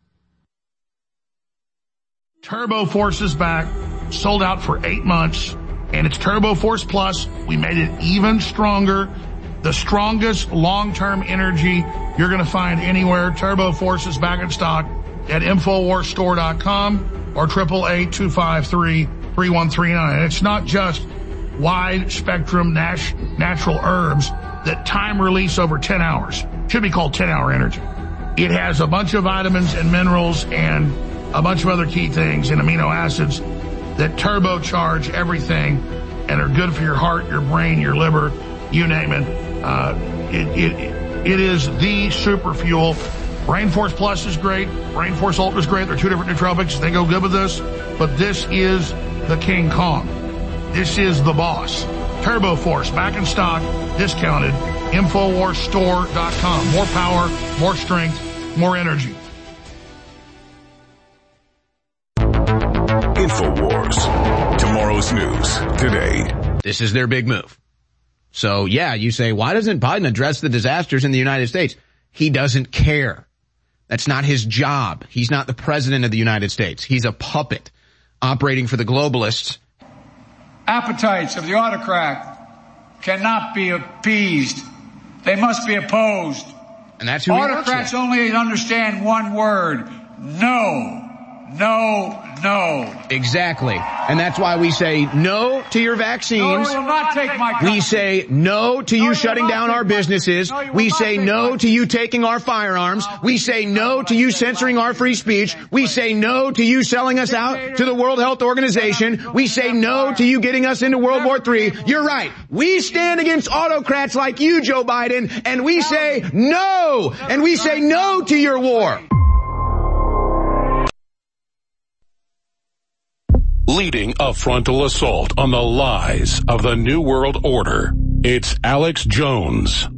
Turbo Force is back. Sold out for 8 months. And it's Turbo Force Plus. We made it even stronger. The strongest long-term energy you're going to find anywhere. Turbo Force is back in stock at InfoWarsStore.com or 888-253-3139. And it's not just wide-spectrum natural herbs that time release over 10 hours. Should be called 10-hour energy. It has a bunch of vitamins and minerals and a bunch of other key things and amino acids that turbocharge everything and are good for your heart, your brain, your liver, you name it. It is the super fuel. Brain Force Plus is great. Brain Force Ultra is great. They're two different nootropics. They go good with this. But this is the King Kong. This is the boss. Turbo Force, back in stock, discounted. InfoWarsStore.com. More power, more strength, more energy. InfoWars. Tomorrow's news today. This is their big move. So, yeah, you say, why doesn't Biden address the disasters in the United States? He doesn't care. That's not his job. He's not the president of the United States. He's a puppet operating for the globalists. Appetites of the autocrat cannot be appeased. They must be opposed. And that's who autocrats only understand one word: no. No, no. Exactly. And that's why we say no to your vaccines. No, you will not take my country. We say no to you shutting down our businesses. We say no to you taking our firearms. We say no to you censoring our free speech. We say no to you selling us out to the World Health Organization. We say no to you getting us into World War III. You're right. We stand against autocrats like you, Joe Biden, and we say no. And we say no to your war. Leading a frontal assault on the lies of the New World Order, it's Alex Jones.